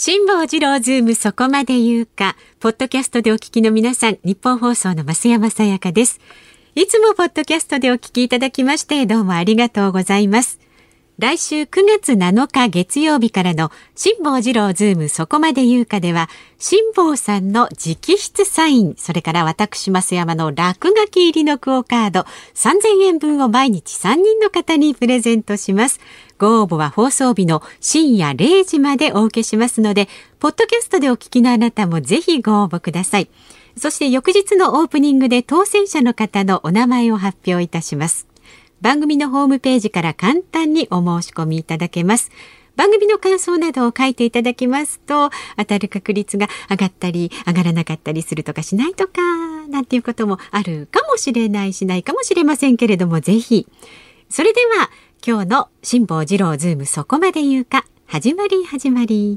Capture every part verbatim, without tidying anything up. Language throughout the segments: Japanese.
辛坊治郎ズームそこまで言うか。ポッドキャストでお聞きの皆さん、日本放送の増山さやかです。いつもポッドキャストでお聞きいただきましてどうもありがとうございます。来週くがつなのか月曜日からの辛坊治郎ズームそこまで言うかでは、辛坊さんの直筆サイン、それから私増山の落書き入りのクオカードさんぜんえんぶんを毎日さんにんの方にプレゼントします。ご応募は放送日の深夜れいじまでお受けしますので、ポッドキャストでお聞きのあなたもぜひご応募ください。そして翌日のオープニングで当選者の方のお名前を発表いたします。番組のホームページから簡単にお申し込みいただけます。番組の感想などを書いていただきますと、当たる確率が上がったり上がらなかったりするとかしないとかなんていうこともあるかもしれないしないかもしれませんけれども、ぜひ。それでは今日の辛坊治郎ズームそこまで言うか、始まり始まり。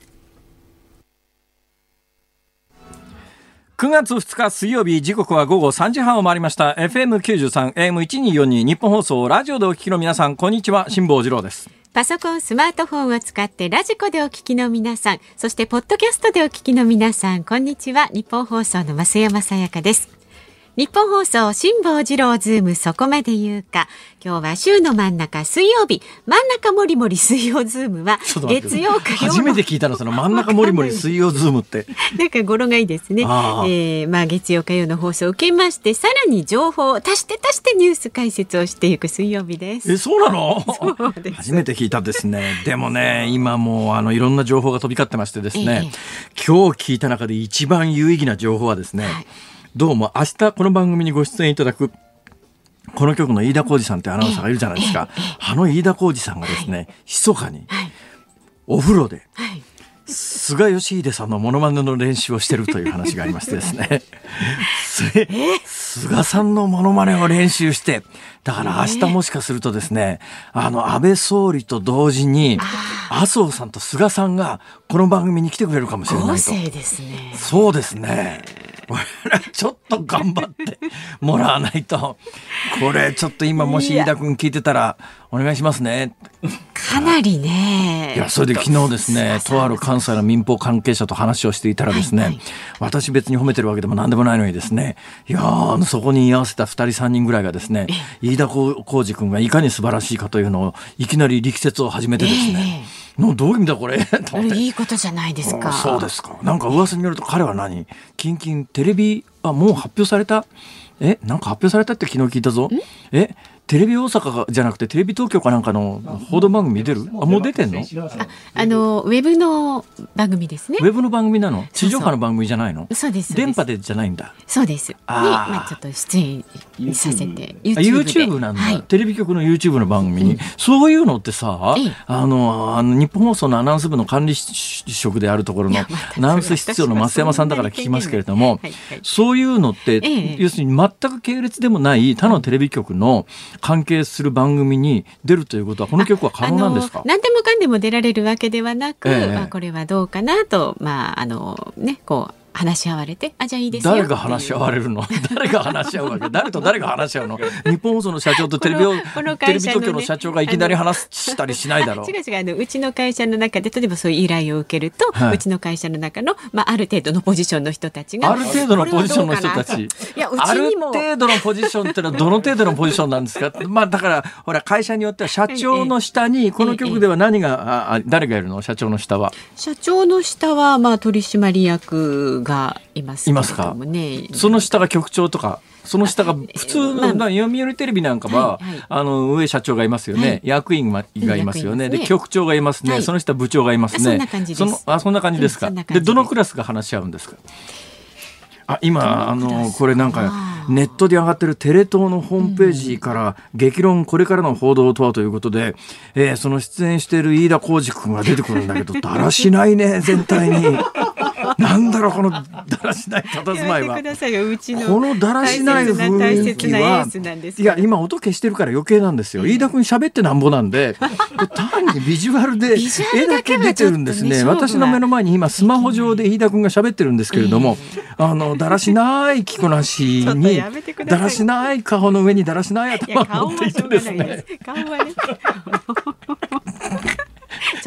くがつふつか水曜日、時刻はごごさんじはんを回りました。 エフエムきゅうじゅうさん エーエムせんにひゃくよんじゅうに 日本放送ラジオでお聞きの皆さん、こんにちは。辛坊治郎です。 パソコン、スマートフォンを使ってラジコでお聞きの皆さん、そしてポッドキャストでお聞きの皆さん、こんにちは。日本放送の増山さやかです。日本放送辛坊治郎ズームそこまで言うか。今日は週の真ん中水曜日、真ん中もりもり水曜ズームは月曜火曜。 初めて聞いたの、その真ん中もりもり水曜ズームってなんか語呂がいいですね。えーまあ、月曜火曜の放送を受けまして、さらに情報を足して足してニュース解説をしていく水曜日です。 え、そうなの？ そうです。 初めて聞いたですね。でもね、今もうあのいろんな情報が飛び交ってましてですね、ええ、今日聞いた中で一番有意義な情報はですね、はい、どうも明日この番組にご出演いただくこの局の飯田浩司さんってアナウンサーがいるじゃないですか。あの飯田浩司さんがですね、密かにお風呂で菅義偉さんのモノマネの練習をしてるという話がありましてですね菅さんのモノマネを練習して、だから明日もしかするとですね、あの安倍総理と同時に麻生さんと菅さんがこの番組に来てくれるかもしれないと。 豪勢ですね。 そうですね。ちょっと頑張ってもらわないと。これちょっと今もし飯田君聞いてたらお願いしますね。 かなりね。 いや、それで昨日ですね、とある関西の民放関係者と話をしていたらですね、はいはい、私別に褒めてるわけでも何でもないのにですね、いやー、そこに居合わせたふたりさんにんぐらいがですね、飯田浩司君がいかに素晴らしいかというのをいきなり力説を始めてですね、えー、のどういう意味だこれいいことじゃないですか。 そうですか。なんか噂によると彼は何、キンキンテレビ、あ、もう発表された、え、なんか発表されたって昨日聞いたぞ。え、テレビ大阪じゃなくてテレビ東京かなんかの報道番組出る？あ、もう出てんの？ あ、あのウェブの番組ですね。 ウェブの番組なの？地上波の番組じゃないの？ そうです。 電波でじゃないんだ。 そうです。 あ、 に、まあ、ちょっと出演させて YouTube, YouTube なんだ、はい、テレビ局の YouTube の番組に、うん、そういうのってさ、ええ、あのあの日本放送のアナウンス部の管理職であるところのアナウンス室長の増山さんだから聞きますけれども、はいはい、そういうのって、ええ、要するに全く系列でもない他のテレビ局の関係する番組に出るということはこの曲は可能なんですか？ 何でもかんでも出られるわけではなく、 ええ、 まあ、これはどうかなと、まああのね、こう話し合われて、あ、じゃあいいですよ。 誰が話し合われるの？誰が話し合うわけ？誰と誰が話し合うの？日本放送の社長とテレビを、このテレビ東京の社長がいきなり話したりしないだろう。 違う違う、あのうちの会社の中で例えばそういう依頼を受けると、はい、うちの会社の中の、まあ、ある程度のポジションの人たちが、 ある程度のポジションの人たち、いや、うちにもある程度のポジションってのはどの程度のポジションなんですか？まあ、だからほら会社によっては社長の下にこの局では何が、あ、誰がいるの？社長の下は。 社長の下は、まあ、取締役がいます。 いますか？その下が局長とか、その下が普通の、まあ、読売テレビなんかは、はいはい、あの上社長がいますよね、はい、役員がいますよね、で局長がいますね、はい、その下部長がいますね。 そんな感じです。 その、あ、そんな感じですか。でどのクラスが話し合うんですか？あ、今あのこれなんかネットで上がってるテレ東のホームページから激論これからの報道とはということで、えー、その出演している飯田浩司君が出てくるんだけどだらしないね全体に。なんだろうこのだらしない佇まいは。このだらしない雰囲気は、いや今音消してるから余計なんですよ。飯田君喋ってなんぼなんで単にビジュアルで絵だけ出てるんですね。私の目の前に今スマホ上で飯田君が喋ってるんですけれども、あのだらしない着こなしにだらしない顔の上にだらしない頭を持っていてですね。 顔はねち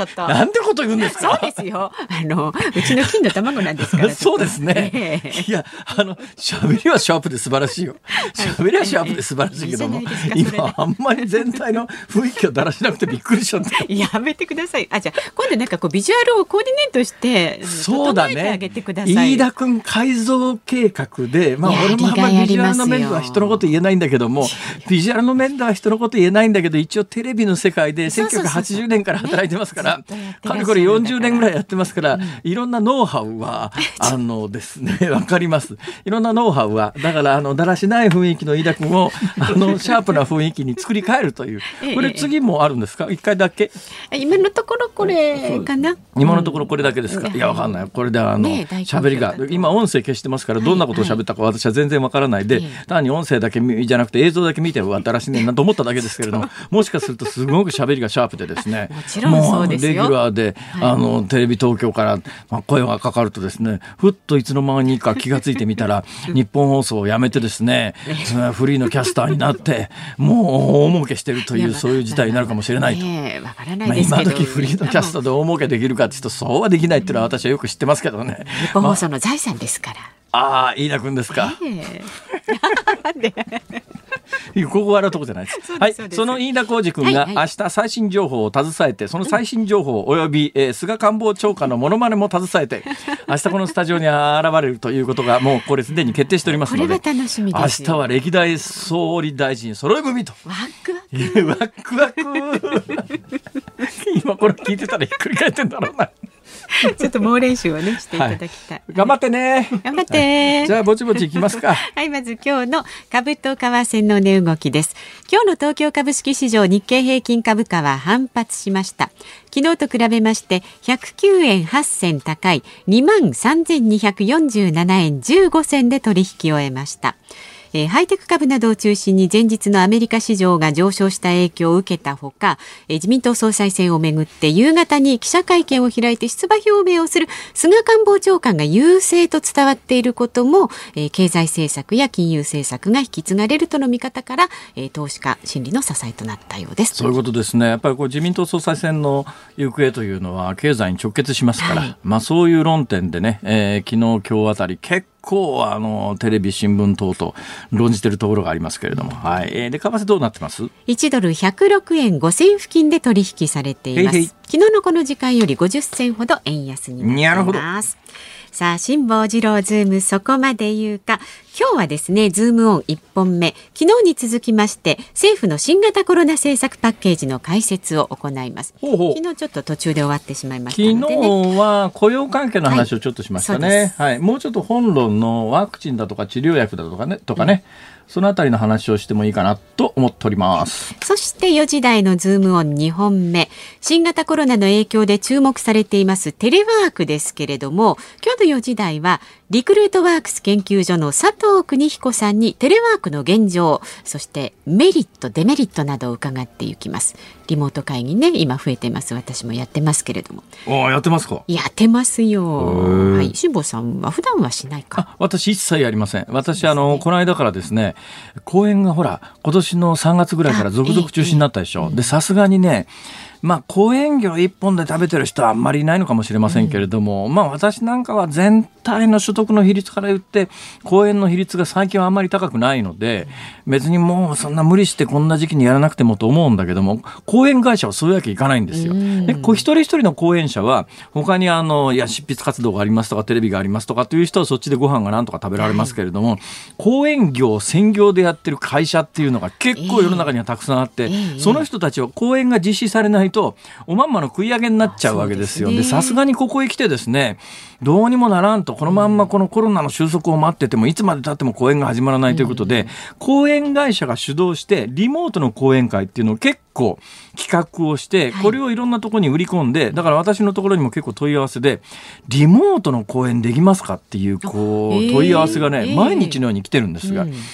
ちょっと。 なんてこと言うんですか。 そうですよ。あのうちの金の卵なんですから。 そうですね。えー、いやあの喋りはシャープで素晴らしいよ。喋りはシャープで素晴らしいけども、はい、今あんまり全体の雰囲気をだらしなくてびっくりしちゃった。 やめてください。あ、じゃあ今度なんかこうビジュアルをコーディネートして整えてあげてください。そうだね。 飯田君改造計画で、まあ俺もあんまりビジュアルの面では人のこと言えないんだけども、ビジュアルの面では人のこと言えないんだけど、一応テレビの世界でせんきゅうひゃくはちじゅうねんから働いてますから、かれこれよんじゅうねんぐらいやってますから、うん、いろんなノウハウはあのですねわかります。いろんなノウハウはだからあのだらしない雰囲気の飯田君をあのシャープな雰囲気に作り変えるという、これ次もあるんですか。一回だけ。 今のところこれかな。 今のところこれだけですか。いやわかんない。これであの喋りが今音声消してますから、どんなことを喋ったか私は全然わからないで、単に音声だけじゃなくて映像だけ見てだらしねえなと思っただけですけれども、もしかするとすごく喋りがシャープでですね、 もちろんそうですよ。 もうレギュラーで、はい、あのテレビ東京から、まあ、声がかかるとですね、ふっといつの間にか気がついてみたら日本放送を辞めてですねフリーのキャスターになってもう大儲けしてるという、そういう事態になるかもしれないと。 えー、わからないですけど、 まあ、今時フリーのキャスターで大儲けできるかっていうとそうはできないっていうのは私はよく知ってますけどね。 日本放送の財産ですから。 ああ、飯田君ですか。えー、ここ笑うとこじゃないです。そ, はい、その飯田浩司君が明日最新情報を携えて、その最新情報および、えー、菅官房長官のモノマネも携えて明日このスタジオに現れるということがもうこれすでに決定しておりますので、 これは楽しみですよ。 明日は歴代総理大臣揃い踏みと。 ワクワクワクワク今これ聞いてたらひっくり返ってんだろうな。 ちょっと猛練習をねしていただきたい、はい、 頑張ってね。 頑張って、はい、 じゃあぼちぼちいきますか。 はい、まず今日の株と為替の値動きです。今日の東京株式市場、日経平均株価は反発しました。昨日と比べましてひゃくきゅうえんはち銭高い にまんさんぜんにひゃくよんじゅうななえんじゅうご銭で取引を終えました。えー、ハイテク株などを中心に前日のアメリカ市場が上昇した影響を受けたほか、えー、自民党総裁選をめぐって夕方に記者会見を開いて出馬表明をする菅官房長官が優勢と伝わっていることも、えー、経済政策や金融政策が引き継がれるとの見方から、えー、投資家心理の支えとなったようです。 そういうことですね。やっぱりこう自民党総裁選の行方というのは経済に直結しますから、はい、まあ、そういう論点でね、えー、昨日今日あたり結構結構あのテレビ新聞等々論じているところがありますけれども、はい、で為替どうなってます？ いちドルひゃくろくえんご銭付近で取引されています。へいへい。昨日のこの時間よりごじゅっ銭ほど円安になっています。さあ、辛坊治郎ズームそこまで言うか。今日はですね、ズームオンいっぽんめ、昨日に続きまして政府の新型コロナ政策パッケージの解説を行います。 ほうほう。 昨日ちょっと途中で終わってしまいましたので、ね、 昨日は雇用関係の話をちょっとしましたね、はいはい、もうちょっと本論のワクチンだとか治療薬だとかね、とかね、うん、そのあたりの話をしてもいいかなと思っております。 そしてよじ台のズームオンにほんめ、新型コロナの影響で注目されていますテレワークですけれども、今日のよじ台はリクルートワークス研究所の佐藤邦彦さんにテレワークの現状、そしてメリットデメリットなどを伺っていきます。リモート会議ね、今増えてます。私もやってますけれども。 ああ、やってますか？ やってますよ。はい、辛坊さんは普段はしないか？ あ、私一切やりません。私、あのこの間からですね、講演がほら今年のさんがつぐらいから続々中止になったでしょ。で、さすがにね、まあ、講演業一本で食べてる人はあんまりいないのかもしれませんけれども、うん、まあ私なんかは全体の所得の比率から言って講演の比率が最近はあんまり高くないので、別にもうそんな無理してこんな時期にやらなくてもと思うんだけども、講演会社はそういうわけいかないんですよ。で、こう一人一人の講演者は他にあのいや執筆活動がありますとかテレビがありますとかという人はそっちでご飯がなんとか食べられますけれども、はい、講演業専業でやってる会社っていうのが結構世の中にはたくさんあって、えーえー、その人たちは講演が実施されないとおまんまの食い上げになっちゃうわけですよ。で、さすがにここへ来てですね、どうにもならんと、このまんまこのコロナの収束を待っててもいつまで経っても講演が始まらないということで、うん、講演会社が主導してリモートの講演会っていうのを結構企画をして、これをいろんなところに売り込んで、だから私のところにも結構問い合わせでリモートの講演できますかっていうこう問い合わせがね、毎日のように来てるんですが、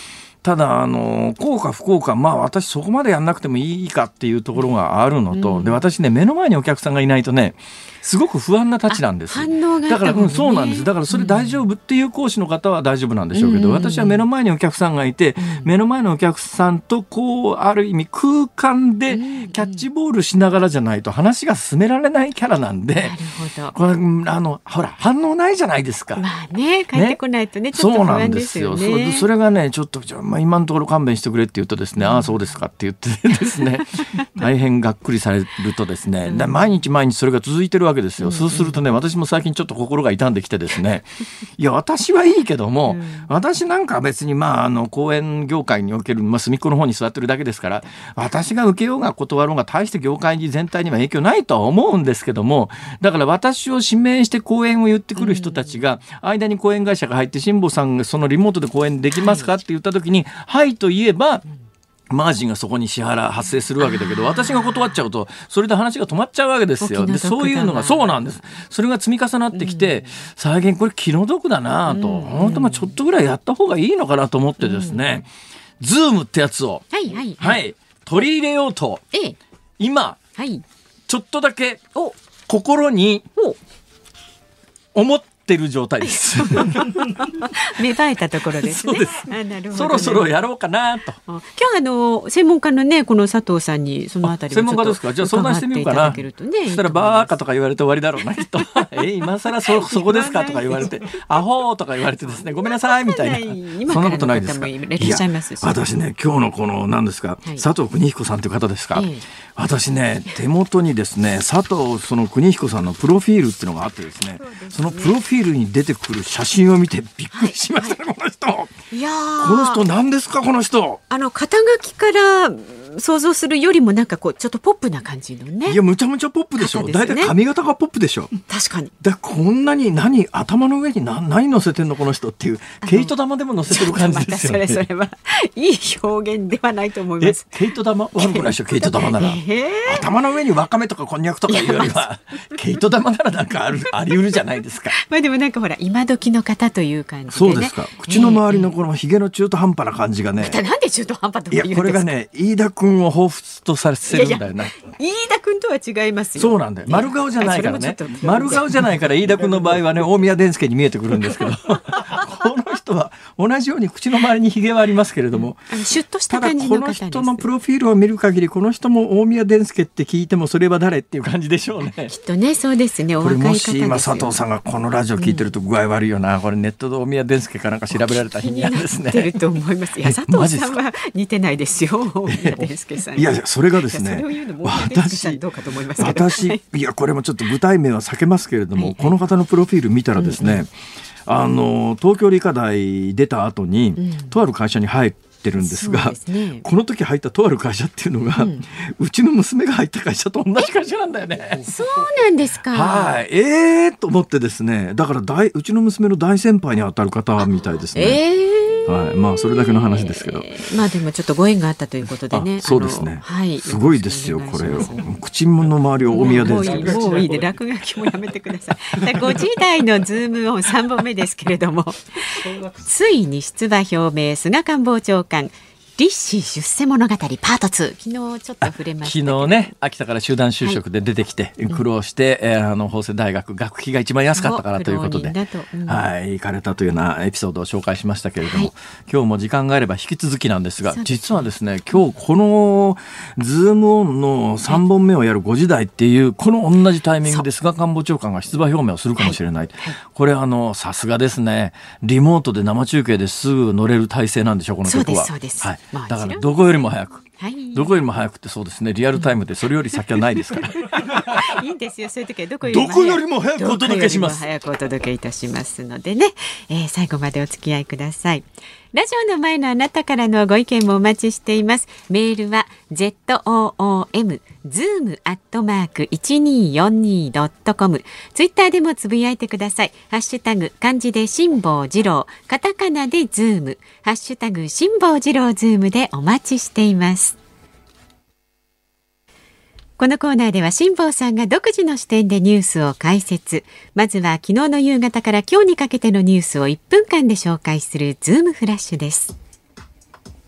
ただあの幸か不幸か、まあ私そこまでやんなくてもいいかっていうところがあるのと、うん、で私ね目の前にお客さんがいないとねすごく不安なたちなんです。 反応がだから、うん、そうなんです。だからそれ大丈夫っていう講師の方は大丈夫なんでしょうけど、うん、私は目の前にお客さんがいて、うん、目の前のお客さんとこうある意味空間でキャッチボールしながらじゃないと話が進められないキャラなんで、なるほど、これあのほら反応ないじゃないですか。 まあね、帰ってこないとね、ちょっと不安ですよね。 そうなんですよ。そ, それがねちょっと、まあ、今のところ勘弁してくれって言うとですね、うん、ああそうですかって言ってですね大変がっくりされるとですね、うん、毎日毎日それが続いてるわけですよ、うん、そうするとね私も最近ちょっと心が痛んできてですねいや私はいいけども、うん、私なんか別にまああの講演業界における、まあ、隅っこの方に座ってるだけですから、私が受けようが断ろうが大して業界全体には影響ないとは思うんですけども、だから私を指名して講演を言ってくる人たちが間に講演会社が入って、辛坊さんがそのリモートで講演できますかって言った時に、はい、はいと言えばマージンがそこに支払発生するわけだけど、私が断っちゃうとそれで話が止まっちゃうわけですよ。でそういうのがそうなんです。それが積み重なってきて、うん、最近これ気の毒だなと、うん、本当まあちょっとぐらいやった方がいいのかなと思ってですね、うん、ズームってやつを、 はいはいはいはい、取り入れようと、ええ、今、はい、ちょっとだけ心に思っててる状態です芽生えたところですね。 そうです。あ、なるほどね、そろそろやろうかなと。 今日あの専門家のねこの佐藤さんにそのあたり専門家ですか。じゃあ相談してみようかな。ね、そしたらバーカとか言われて終わりだろうなきっとえ今更 そ, そこですかとか言われてアホーとか言われてですね、ごめんなさいみたいな、そんなことないですか。いや私ね今日のこの何ですか、はい、佐藤邦彦さんという方ですか、ええ、私ね手元にですね佐藤その邦彦さんのプロフィールっていうのがあってですね、 そうですね、そのプロフィールに出てくる写真を見てびっくりしましたね、はい、この人。いやこの人何ですかこの人。 あの肩書きから想像するよりもなんかこうちょっとポップな感じのね。 いやむちゃむちゃポップでしょ。だいたい髪型がポップでしょ。 確かに。 だこんなに何頭の上に 何, 何乗せてんのこの人っていう毛糸玉でも乗せてる感じですよね。 それそれはいい表現ではないと思います。 え毛糸玉悪くないでしょ。毛糸玉なら、えー、頭の上にわかめとかこんにゃくとかいうよりは毛糸玉ならなんかあるあり得るじゃないですか。 まあでもなんかほら今時の方という感じでね。 そうですか。口の周りのこのひげの中途半端な感じがね、 えー、なんで中途半端とか言うんですか。 いやこれがね飯田君を彷彿とさせるんだよな。いやいや飯田君とは違いますよ。 そうなんだよ。丸顔じゃないからね。丸顔じゃないから飯田君の場合はね大宮伝助に見えてくるんですけどこの人は同じように口の周りにひげはありますけれども、 あのシュッとした感じの方です。 ただこの人のプロフィールを見る限りこの人も大宮伝助って聞いてもそれは誰っていう感じでしょうね。 きっとねそうですね。おこれ若い方ですよ。 もし今佐藤さんがこのラジオ聞いてると具合悪いよな、うん、これネットで大宮伝助かなんか調べられた日にはですね。 気になってると思います。いや佐藤さんは似てないですよ大宮伝助さん。 いやいやそれがですね、 それを言うのも大宮伝助さんどうかと思いますけど、 私いやこれもちょっと具体名は避けますけれども、はい、この方のプロフィール見たらですね、うんうん、あの東京理科大出た後に、うん、とある会社に入ってるんですが、すね、この時入ったとある会社っていうのが、うん、うちの娘が入った会社と同じ会社なんだよね。 そうなんですか。 はい、えーと思ってですね、だから大うちの娘の大先輩に当たる方みたいですね。えーはい、まあそれだけの話ですけど、えー、まあでもちょっとご縁があったということでね。 そうですね、はい、すごいですよこれを口の周りを大宮伝助。 もういいもういいで落書きもやめてください。ごじ台のズームオンさんぼんめですけれどもついに出馬表明菅官房長官立志出世物語パートツー。昨日ちょっと触れましたけど、 昨日ね秋田から集団就職で出てきて、はい、苦労して、うん、あの法政大学学費が一番安かったからということで、うん、はい行かれたというようなエピソードを紹介しましたけれども、はい、今日も時間があれば引き続きなんですが、実はですね今日このズームオンのさんぼんめをやるごじ台っていうこの同じタイミングで菅官房長官が出馬表明をするかもしれない、はいはい、これあのさすがですね、リモートで生中継ですぐ乗れる体制なんでしょうこの曲は。 そうですそうです、 はいだからどこよりも早く、はい、どこよりも早くってそうですねリアルタイムでそれより先はないですからいいんですよそういう時はどこよりも早くお届けします。 早くお届けいたしますのでね、えー、最後までお付き合いください。ラジオの前のあなたからのご意見もお待ちしています。メールは ズーム ズーム アットマーク いちにーよんにー ドットコム。ツイッターでもつぶやいてください。ハッシュタグ漢字で辛坊治郎、カタカナでズーム、ハッシュタグ辛坊治郎ズームでお待ちしています。このコーナーでは辛坊さんが独自の視点でニュースを解説。まずは昨日の夕方から今日にかけてのニュースをいっぷんかんで紹介するズームフラッシュです。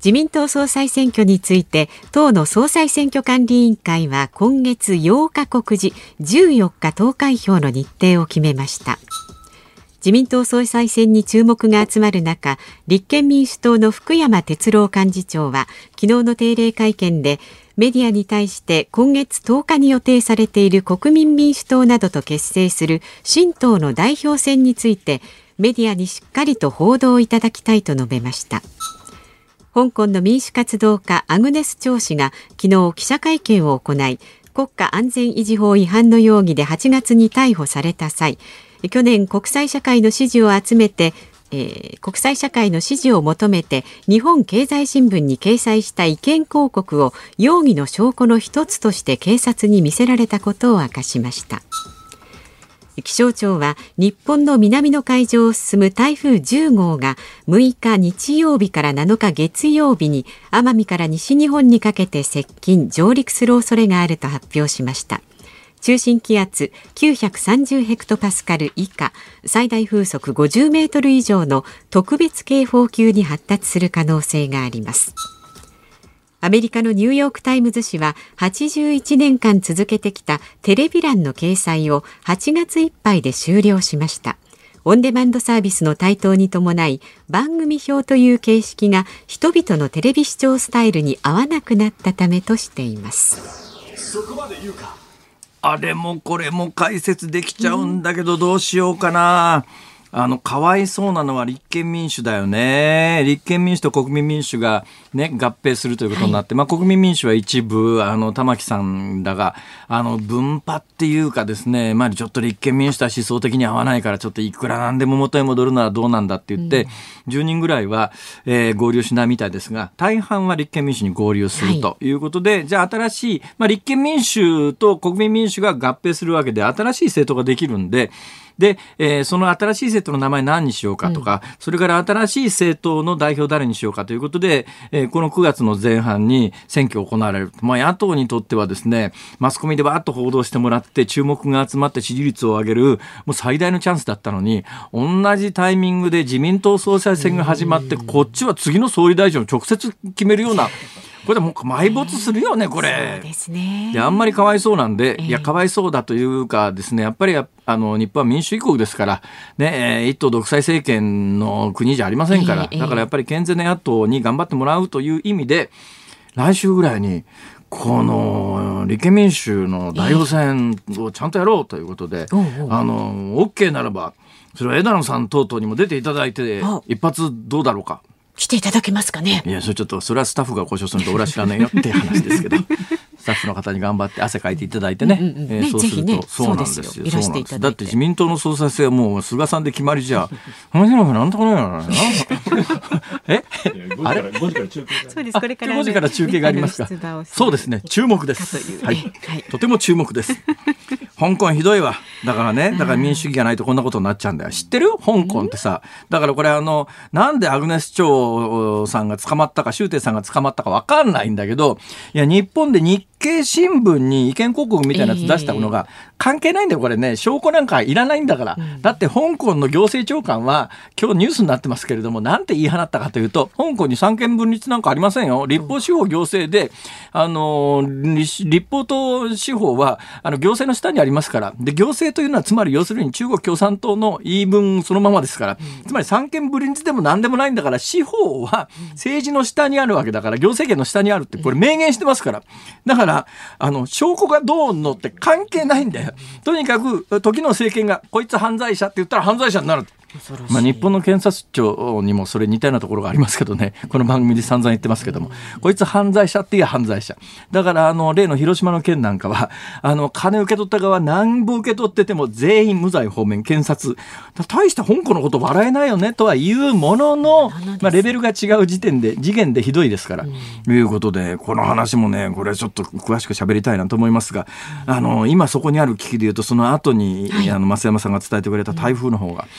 自民党総裁選挙について党の総裁選挙管理委員会は今月ようか告示、じゅうよっか投開票の日程を決めました。自民党総裁選に注目が集まる中、立憲民主党の福山哲郎幹事長は昨日の定例会見でメディアに対して今月とおかに予定されている国民民主党などと結成する新党の代表選についてメディアにしっかりと報道いただきたいと述べました。香港の民主活動家アグネス・チョウ氏が昨日記者会見を行い、国家安全維持法違反の容疑ではちがつに逮捕された際、去年国際社会の支持を集めて、えー、国際社会の支持を求めて日本経済新聞に掲載した意見広告を容疑の証拠の一つとして警察に見せられたことを明かしました。気象庁は日本の南の海上を進む台風じゅうごうがむいか日曜日からなのか月曜日に奄美から西日本にかけて接近上陸する恐れがあると発表しました。中心気圧きゅうひゃくさんじゅうヘクトパスカル以下、最大風速ごじゅうメートル以上の特別警報級に発達する可能性があります。アメリカのニューヨークタイムズ紙ははちじゅういちねんかん続けてきたテレビ欄の掲載をはちがついっぱいで終了しました。オンデマンドサービスの台頭に伴い、番組表という形式が人々のテレビ視聴スタイルに合わなくなったためとしています。 そこまで言うか。あれもこれも解説できちゃうんだけどどうしようかな。あのかわいそうなのは立憲民主だよね。立憲民主と国民民主が、ね、合併するということになって、はい、まあ、国民民主は一部あの玉木さんらがあの分派っていうかですね、まあ、ちょっと立憲民主とは思想的に合わないからちょっといくらなんでも元へ戻るのはどうなんだって言って、うん、じゅうにんぐらいは、えー、合流しないみたいですが、大半は立憲民主に合流するということで、はい、じゃあ新しい、まあ、立憲民主と国民民主が合併するわけで新しい政党ができるんで、で、えー、その新しい政党の名前何にしようかとか、うん、それから新しい政党の代表誰にしようかということで、えー、このくがつの前半に選挙が行われる。まあ、野党にとってはですね、マスコミでバーッと報道してもらって注目が集まって支持率を上げるもう最大のチャンスだったのに、同じタイミングで自民党総裁選が始まって、こっちは次の総理大臣を直接決めるような、これでもう埋没するよね、これ。 そうですね。 で、あんまりかわいそうなんで、えー、いや、かわいそうだというかですね、やっぱりあの日本は民主主義国ですから、ね、一党独裁政権の国じゃありませんから、えー、だからやっぱり健全な野党に頑張ってもらうという意味で、来週ぐらいに、この立憲民主の代表選をちゃんとやろうということで、えー、あの、OK ならば、それは枝野さん等々にも出ていただいて、一発どうだろうか。 来ていただけますかね。 いや、それちょっとそれはスタッフが交渉すると俺は知らないよっていう話ですけどスタッフの方に頑張って汗かいていただいてね、うんうんうん、えー、そうすると、ね、そうなんですよ。そうなんです。だって自民党の総裁選はもう菅さんで決まりじゃ面白くなんとかないのえあれそうです。これからごじから中継がありますか。そうですね、注目です、はいはい、とても注目です香港ひどいわ。だからね、だから民主主義がないとこんなことになっちゃうんだよ。知ってる？香港ってさ、だからこれあのなんでアグネス・チョウさんが捕まったか、周庭さんが捕まったか分かんないんだけど、いや日本で日経新聞に意見広告みたいなやつ出したのが関係ないんだよ。これね、証拠なんかいらないんだから、うん、だって香港の行政長官は今日ニュースになってますけれども、なんて言い放ったかというと、香港に三権分立なんかありませんよ。立法司法行政で、あの立法と司法はあの行政の下にありますから。で、行政というのはつまり要するに中国共産党の言い分そのままですから、うん、つまり三権分立でも何でもないんだから、司法は政治の下にあるわけだから、行政権の下にあるってこれ明言してますから。だからあの証拠がどうのって関係ないんだよ。とにかく時の政権がこいつ犯罪者って言ったら犯罪者になる。まあ、日本の検察庁にもそれ似たようなところがありますけどね、この番組で散々言ってますけども、こいつ犯罪者っていう犯罪者だから、あの例の広島の件なんかはあの金受け取った側何部受け取ってても全員無罪方面検察、大した香港のこと笑えないよねとは言うものの、まあ、レベルが違う時点で次元でひどいですから、うん、いうことで、この話もね、これちょっと詳しく喋りたいなと思いますが、あの今そこにある危機でいうと、その後に、はい、あの増山さんが伝えてくれた台風の方がちょっと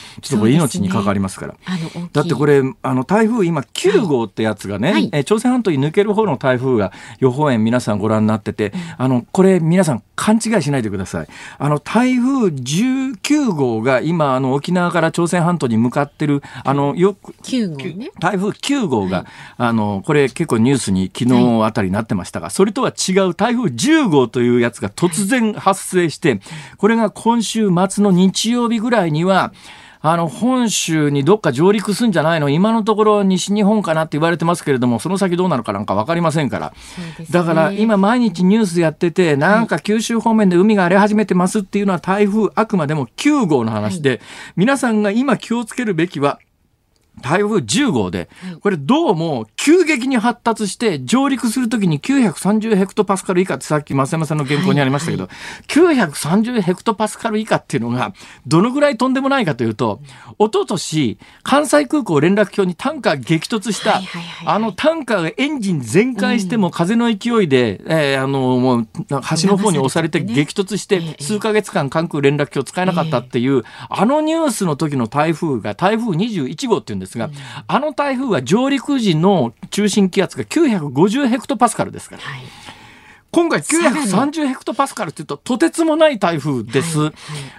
これ命に関わりますから。あのだってこれあの台風今きゅう号ってやつがね、はい、え朝鮮半島に抜ける方の台風が予報円皆さんご覧になってて、うん、あのこれ皆さん勘違いしないでください。あの台風じゅうきゅう号が今あの沖縄から朝鮮半島に向かってるあのよくきゅう号ね、 台風きゅう号が、はい、あのこれ結構ニュースに昨日あたりになってましたが、はい、それとは違う台風じゅう号というやつが突然発生して、はい、これが今週末の日曜日ぐらいにはあの本州にどっか上陸するんじゃないの、今のところ西日本かなって言われてますけれども、その先どうなるかなんか分かりませんから、ね、だから今毎日ニュースやっててなんか九州方面で海が荒れ始めてますっていうのは台風あくまでもきゅう号の話で、はい、皆さんが今気をつけるべきは台風じゅう号で、これどうも急激に発達して上陸するときにきゅうひゃくさんじゅうヘクトパスカル以下ってさっき増山さんの原稿にありましたけど、はいはい、きゅうひゃくさんじゅうヘクトパスカル以下っていうのがどのぐらいとんでもないかというと、一昨年関西空港連絡橋にタンカー激突した、はいはいはいはい、あのタンカーがエンジン全開しても風の勢いで、うんえー、あのもう橋の方に押されて激突して数ヶ月間関空連絡橋使えなかったっていう、えー、あのニュースの時の台風が台風にじゅういち号っていうんですが、うん、あの台風は上陸時の中心気圧がきゅうひゃくごじゅうヘクトパスカルですから、はい、今回きゅうひゃくさんじゅうヘクトパスカルっていうととてつもない台風です、はいはい、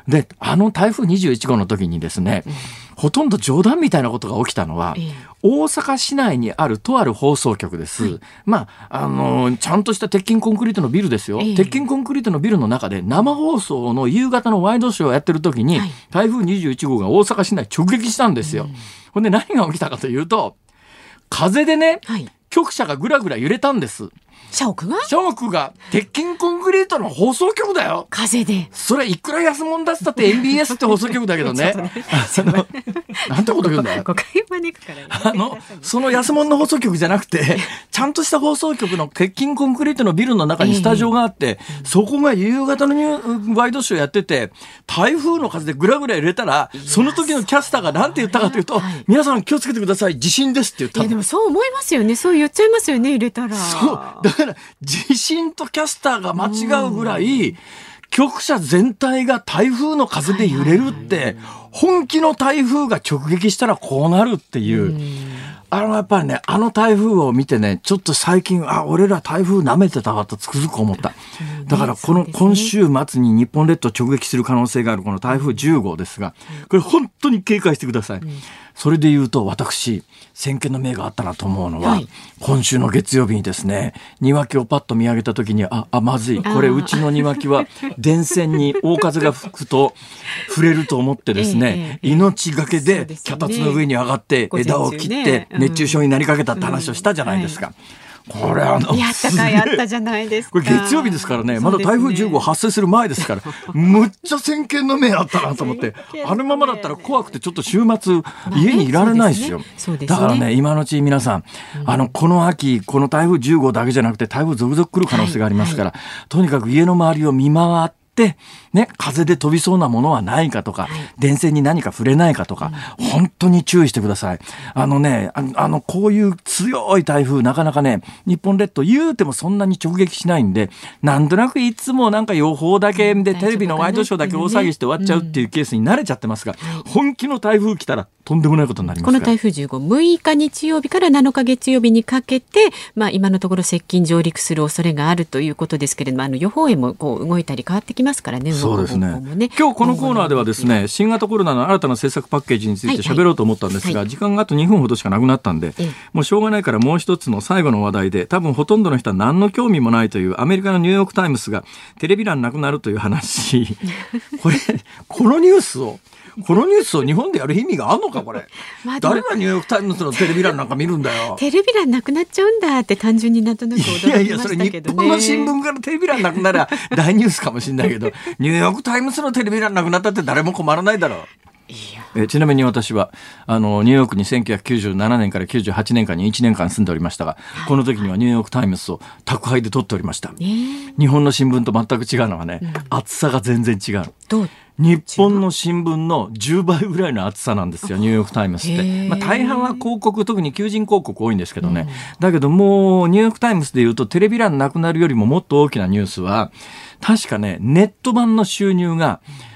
であの台風にじゅういち号の時にですね、うん、ほとんど冗談みたいなことが起きたのは、えー、大阪市内にあるとある放送局です、はい、まああのー、ちゃんとした鉄筋コンクリートのビルですよ、えー、鉄筋コンクリートのビルの中で生放送の夕方のワイドショーをやってる時に、はい、台風にじゅういち号が大阪市内直撃したんですよ、うん、ほんで何が起きたかというと風でね、はい、局舎がぐらぐら揺れたんです。 社屋が社屋が鉄筋コンクリートの放送局だよ。 風でそれいくら安物出すだって エヌビーエス って放送局だけどねなんてこと言うんだよ。 誤解を招くから、ね、 あのその安物の放送局じゃなくてちゃんとした放送局の鉄筋コンクリートのビルの中にスタジオがあって、えー、そこが夕方のニューワイドショーやってて台風の風でぐらぐら揺れたらその時のキャスターがなんて言ったかというと、はい、皆さん気をつけてください地震ですって言った。 いやでもそう思いますよね。そう言っちゃいますよね。揺れたらそうだから地震とキャスターが間違うぐらい局舎全体が台風の風で揺れるって本気の台風が直撃したらこうなるっていうあのやっぱりねあの台風を見てねちょっと最近あ俺ら台風舐めてたわとつくづく思った。だからこの今週末に日本列島直撃する可能性があるこの台風じゅう号ですがこれ本当に警戒してください。それで言うと私先見の明があったなと思うのは、はい、今週の月曜日にですね庭木をパッと見上げた時にああまずいこれうちの庭木は電線に大風が吹くと触れると思ってですね、えーえー、命がけで脚立の上に上がって枝を切って熱中症になりかけたって話をしたじゃないですか、うんうんはいこれあのやったかやったじゃないですか。 これ月曜日ですからねまだ台風じゅう号発生する前ですからむっちゃ先見の明あったなと思ってあのままだったら怖くてちょっと週末家にいられないですよ、まあねそうですね、だからね今のうち皆さん、うん、あのこの秋この台風じゅう号だけじゃなくて台風続々来る可能性がありますから、はいはい、とにかく家の周りを見回ってでね、風で飛びそうなものはないかとか、はい、電線に何か触れないかとか、うん、本当に注意してください。あのねあ、あのこういう強い台風なかなかね日本列島言うてもそんなに直撃しないんでなんとなくいつもなんか予報だけで、うん、テレビのワイドショーだけ大騒ぎして終わっちゃうっていうケースに慣れちゃってますが、うん、本気の台風来たらとんでもないことになりますから。 この台風じゅう号むいか日曜日からなのか月曜日にかけて、まあ、今のところ接近上陸する恐れがあるということですけれどもあの予報円もこう動いたり変わってきますからね。 そうですね。今日このコーナーではですね新型コロナの新たな政策パッケージについて喋ろうと思ったんですが、はいはい、時間があとにふんほどしかなくなったんで、はい、もうしょうがないからもう一つの最後の話題で多分ほとんどの人は何の興味もないというアメリカのニューヨークタイムズがテレビ欄なくなるという話これこのニュースをこのニュースを日本でやる意味があるのかこれ、まあ、誰がニューヨークタイムズのテレビ欄なんか見るんだよテレビ欄なくなっちゃうんだって単純になんとなく驚きましたけどね。いやいやそれ日本の新聞からテレビ欄なくなら大ニュースかもしれないけどニューヨークタイムズのテレビ欄なくなったって誰も困らないだろう。いやえちなみに私はあのニューヨークにせんきゅうひゃくきゅうじゅうななねんからきゅうじゅうはちねんかんにいちねんかん住んでおりましたが、はい、この時にはニューヨークタイムズを宅配で取っておりました、えー、日本の新聞と全く違うのはね、うん、厚さが全然違う。どう日本の新聞のじゅうばいぐらいの厚さなんですよニューヨークタイムズって、まあ、大半は広告特に求人広告多いんですけどね、うん、だけどもうニューヨークタイムズでいうとテレビ欄なくなるよりももっと大きなニュースは確かねネット版の収入が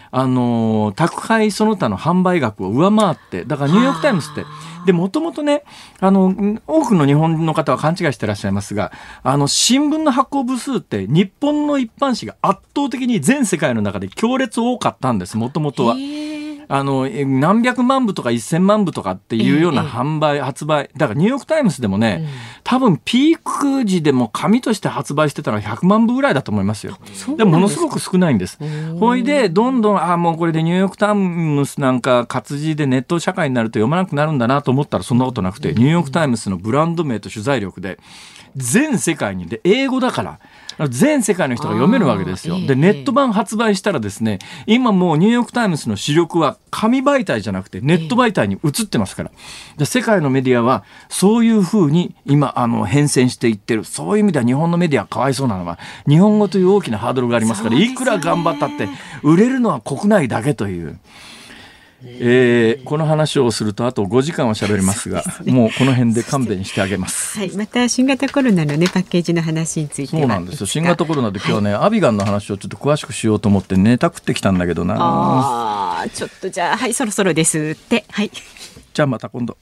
あの宅配その他の販売額を上回って、だからニューヨークタイムズってでもともとね、あの多くの日本の方は勘違いしてらっしゃいますが、あの新聞の発行部数って日本の一般紙が圧倒的に全世界の中で強烈多かったんです。もともとはあの何百万部とかせんまん部とかっていうような販売、ええ、発売だからニューヨークタイムズでもね、うん、多分ピーク時でも紙として発売してたのはひゃくまん部ぐらいだと思いますよ。でもものすごく少ないんです。ほいでどんどんあもうこれでニューヨークタイムズなんか活字でネット社会になると読まなくなるんだなと思ったらそんなことなくて、ニューヨークタイムズのブランド名と取材力で全世界にで英語だから全世界の人が読めるわけですよ。でネット版発売したらですね、今もうニューヨークタイムズの主力は紙媒体じゃなくてネット媒体に移ってますから、で世界のメディアはそういうふうに今あの変遷していってる。そういう意味では日本のメディアかわいそうなのは日本語という大きなハードルがありますから、いくら頑張ったって売れるのは国内だけという。えー、この話をするとあとごじかんは喋りますが、ね、もうこの辺で勘弁してあげます。 はい、また新型コロナの、ね、パッケージの話については。 そうなんですよ。新型コロナで今日はね、はい、アビガンの話をちょっと詳しくしようと思ってネタ食ってきたんだけどな。 あちょっとじゃあはいそろそろですって、はい、 じゃあまた今度。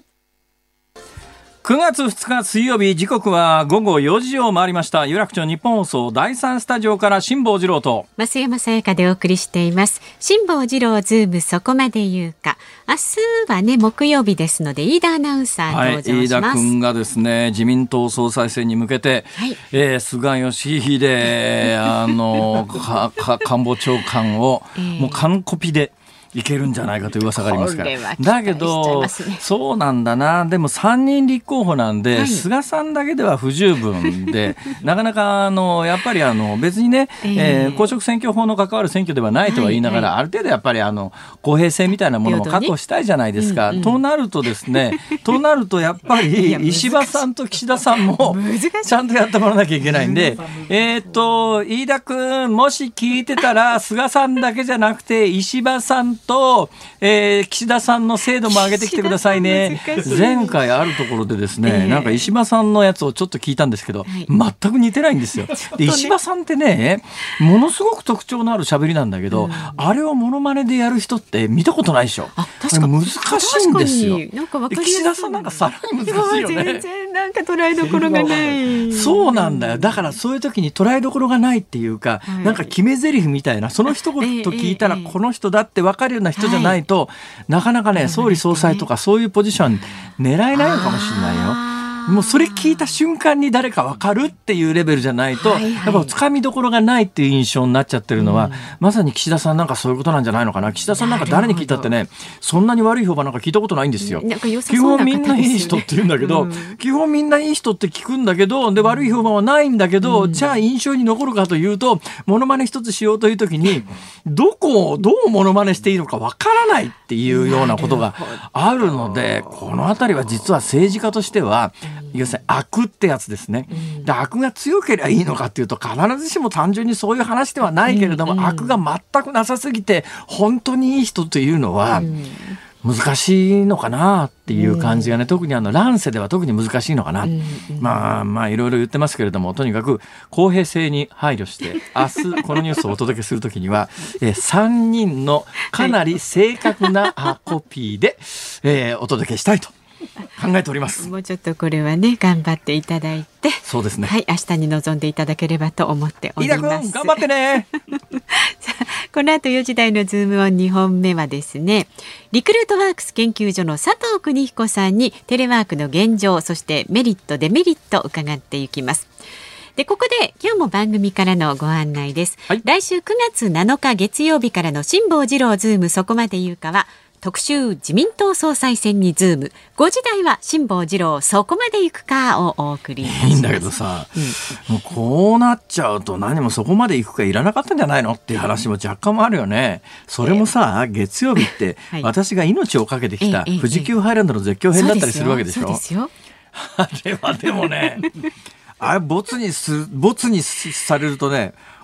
くがつふつか水曜日、時刻はごごよじを回りました。有楽町日本放送だいさんスタジオから辛坊治郎と増山さやかでお送りしています。辛坊治郎ズームそこまで言うか。明日はね木曜日ですので飯田アナウンサー登場します。 はい、飯田君がですね自民党総裁選に向けて、はいえー、菅義偉あのかか官房長官を、えー、もう完コピでいけるんじゃないかという噂がありますから。だけど、ね、そうなんだな。でもさんにん立候補なんで、はい、菅さんだけでは不十分でなかなかあのやっぱりあの別にね、えーえー、公職選挙法の関わる選挙ではないとは言いながら、はいはい、ある程度やっぱりあの公平性みたいなものも確保したいじゃないですか、うんうん、となるとですねとなるとやっぱり石破さんと岸田さんもちゃんとやってもらわなきゃいけないんでえーっと飯田君もし聞いてたら菅さんだけじゃなくて石破さんと、えー、岸田さんの精度も上げてきてくださいね。前回あるところでですね、えー、なんか石破さんのやつをちょっと聞いたんですけど、はい、全く似てないんですよ。で石破さんってねものすごく特徴のある喋りなんだけど、うん、あれをモノマネでやる人って見たことないでしょ。あ確か難しいんですよ。なんか分かりやすい。岸田さんなんかさらに難しいよね。全然なんか捉えどころがないそうなんだよ。だからそういう時に捉えどころがないっていうか、はい、なんか決め台詞みたいなその一言と聞いたらこの人だって分かるような人じゃないと、はい、なかなかね総理総裁とかそういうポジション狙えないのかもしれないよ。もうそれ聞いた瞬間に誰か分かるっていうレベルじゃないと、はいはい、やっぱつかみどころがないっていう印象になっちゃってるのは、うん、まさに岸田さんなんかそういうことなんじゃないのかな。岸田さんなんか誰に聞いたってねそんなに悪い評判なんか聞いたことないんですよ。基本みんないい人って言うんだけど、うん、基本みんないい人って聞くんだけどで悪い評判はないんだけど、うん、じゃあ印象に残るかというとモノマネ一つしようという時にどこをどうモノマネしていいのか分からないっていうようなことがあるので、このあたりは実は政治家としては要するに悪ってやつですね。で悪が強ければいいのかっていうと必ずしも単純にそういう話ではないけれども、うんうん、悪が全くなさすぎて本当にいい人というのは難しいのかなっていう感じがね、うん、特にあの乱世では特に難しいのかな、うんうん、まあまあいろいろ言ってますけれどもとにかく公平性に配慮して明日このニュースをお届けするときにはえさんにんのかなり正確なコピーで、えー、お届けしたいと考えております。 もうちょっとこれはね頑張っていただいて、 そうですね。 はい、明日に臨んでいただければと思っております。 飯田君頑張ってね。 この後よじ台のズームオンにほんめはですね、リクルートワークス研究所の佐藤邦彦さんにテレワークの現状、そしてメリットデメリットを伺っていきます。でここで今日も番組からのご案内です。はい、来週くがつなのか月曜日からの辛坊治郎ズームそこまで言うかは特集自民党総裁選にズーム、ごじ台は辛坊治郎そこまで行くかをお送りいたします。 いいんだけどさ、うん、もうこうなっちゃうと何もそこまで行くかいらなかったんじゃないのっていう話も若干もあるよね。それもさ、えー、月曜日って私が命をかけてきた富士急ハイランドの絶叫編だったりするわけでしょ。 そうですよ。 あれはでもねあれボツにすボツにされるとね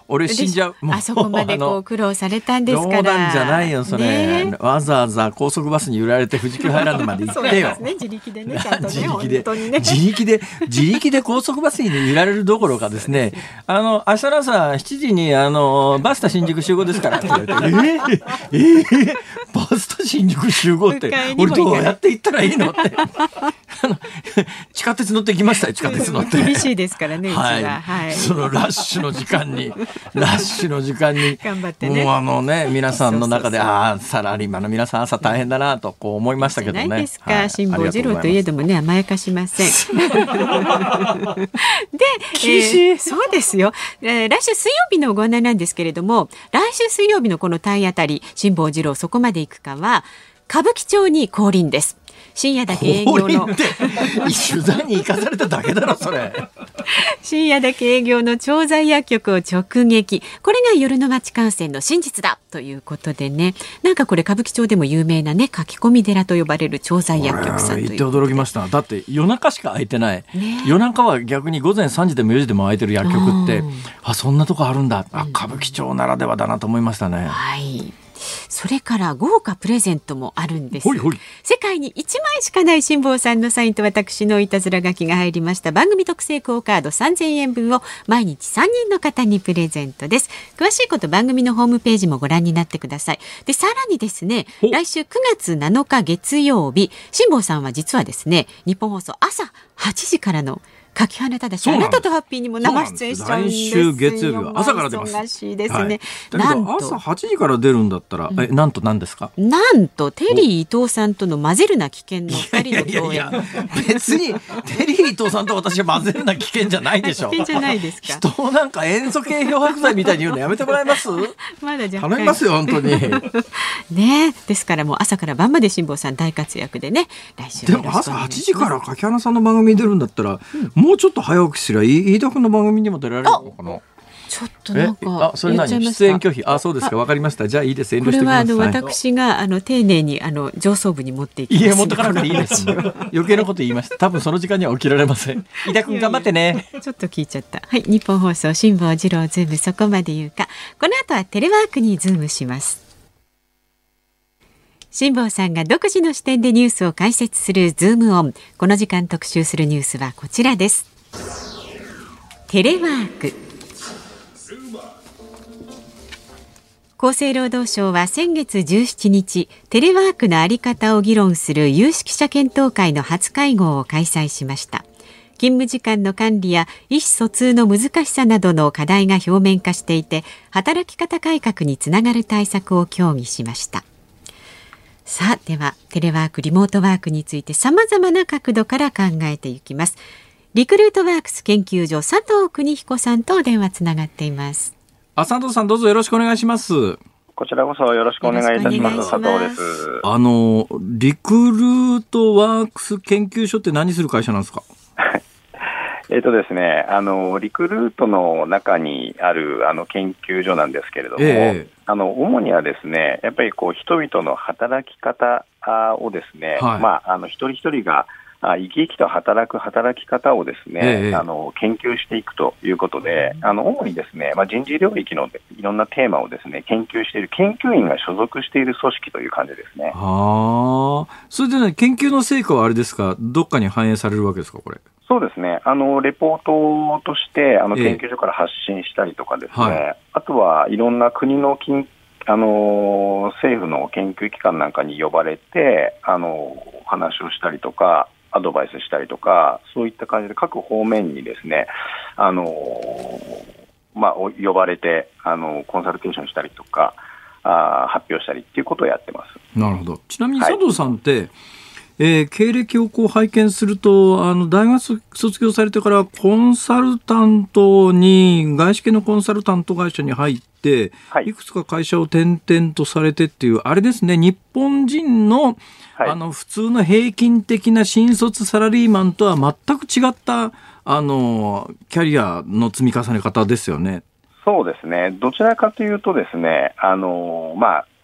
俺死んじゃう。 あそこまでこう苦労されたんですから。 冗談じゃないよそれ、ね、わざわざ高速バスに揺られて富士急ハイランドまで行ってよ。 そうですね、自力でね、ちゃんとね、 自力で、 本当にね、 自力で自力で高速バスに揺られるどころかですね、あの明日の朝しちじにあのバスタ新宿集合ですからって言われて、えー、えー、バスタ新宿集合って俺どうやって行ったらいいのってあの地下鉄乗って行きましたよ。地下鉄乗って厳しいですからね、うちは、 はいはい、 そのラッシュの時間にラッシュの時間に頑張ってね、 もうあのね皆さんの中で、ああサラリーマンの皆さん朝大変だなとこう思いましたけどね。 じゃないですか、はい、辛坊治郎といえどもね、甘やかしませんで、えー、そうですよ、えー、来週水曜日のご案内なんですけれども、来週水曜日のこの体当たり辛坊治郎そこまで行くかは歌舞伎町に降臨です。深夜だけ営業の取材に行かされただけだろそれ。 深夜だけ営業の調剤薬局を直撃、これが夜の街観戦の真実だということでね、なんかこれ歌舞伎町でも有名なね書き込み寺と呼ばれる調剤薬局さんという言って驚きました。だって夜中しか空いてない、ね、夜中は逆に午前さんじでもよじでも空いてる薬局って、あそんなとこあるんだ、あ歌舞伎町ならではだなと思いましたね。 はい、それから豪華プレゼントもあるんです。 ほいほい、 世界にいちまいしかない辛坊さんのサインと私のいたずら書きが入りました番組特製クオカードさんぜんえんぶんを毎日さんにんの方にプレゼントです。詳しいこと番組のホームページもご覧になってください。でさらにですね、来週くがつなのか月曜日、辛坊さんは実はですね日本放送朝はちじからの柿花ただしあなたとハッピーにも生出演しちゃうんですよ。 来週月曜日は朝から出ます。 忙しいですね、はい、 だけど朝はちじから出るんだったら、うん、えなんと何ですか。 なんとテリー伊藤さんとの混ぜるな危険のふたりの共演。いやいやいや別にテリー伊藤さんと私は混ぜるな危険じゃないでしょ。 危険じゃないですか。 人をなんか塩素系漂白剤みたいに言うのやめてもらえますまだ若干頼みますよ本当にね。ですからもう朝から晩まで辛坊さん大活躍でね、来週でも朝はちじから柿花さんの番組に出るんだったら、うん、もうちょっと早起きすりゃ飯田君の番組にも出られるのかな。 ちょっとなんかあそれ何出演拒否。あそうですか、わかりました。じゃあいいです、遠慮してください。 これはあの私があの丁寧にあの上層部に持っていきます。 いや持ってかなくていいです余計なこと言いました。多分その時間には起きられません。飯田君頑張ってね。いやいやちょっと聞いちゃった。はい、日本放送辛坊治郎ズームそこまで言うか。この後はテレワークにズームします。辛坊さんが独自の視点でニュースを解説するズームオン。この時間特集するニュースはこちらです。テレワーク。厚生労働省は先月じゅうしちにち、テレワークの在り方を議論する有識者検討会の初会合を開催しました。勤務時間の管理や意思疎通の難しさなどの課題が表面化していて、働き方改革につながる対策を協議しました。さあ、ではテレワーク、リモートワークについて様々な角度から考えていきます。リクルートワークス研究所佐藤邦彦さんと電話つながっています。 あ、佐藤さんどうぞよろしくお願いします。 こちらこそよろしくお願いいたします。佐藤です。 あのリクルートワークス研究所って何する会社なんですか？ えっとですね、あのリクルートの中にあるあの研究所なんですけれども、ええ、あの主にはですね、やっぱりこう人々の働き方をですね、はい、まああの一人一人が生き生きと働く働き方をですね、ええ、あの研究していくということで、あの主にですね、まあ、人事領域のいろんなテーマをですね研究している研究員が所属している組織という感じですね。 はあ、それで、ね、研究の成果はあれですか、どっかに反映されるわけですか、これ。 そうですね、あのレポートとしてあの研究所から発信したりとかですね、ええはい、あとはいろんな国の金あの政府の研究機関なんかに呼ばれてあの話をしたりとかアドバイスしたりとか、そういった感じで各方面にですね、あの、まあ、呼ばれてあのコンサルテーションしたりとかあ発表したりっていうことをやってます。 なるほど。ちなみに佐藤さんって、はい、えー、経歴をこう拝見すると、あの大学卒業されてからコンサルタントに外資系のコンサルタント会社に入って、はい、いくつか会社を転々とされてっていうあれですね、日本人のはい、あの普通の平均的な新卒サラリーマンとは全く違ったあのキャリアの積み重ね方ですよね。 そうですね、どちらかというとですね、あの、まあ、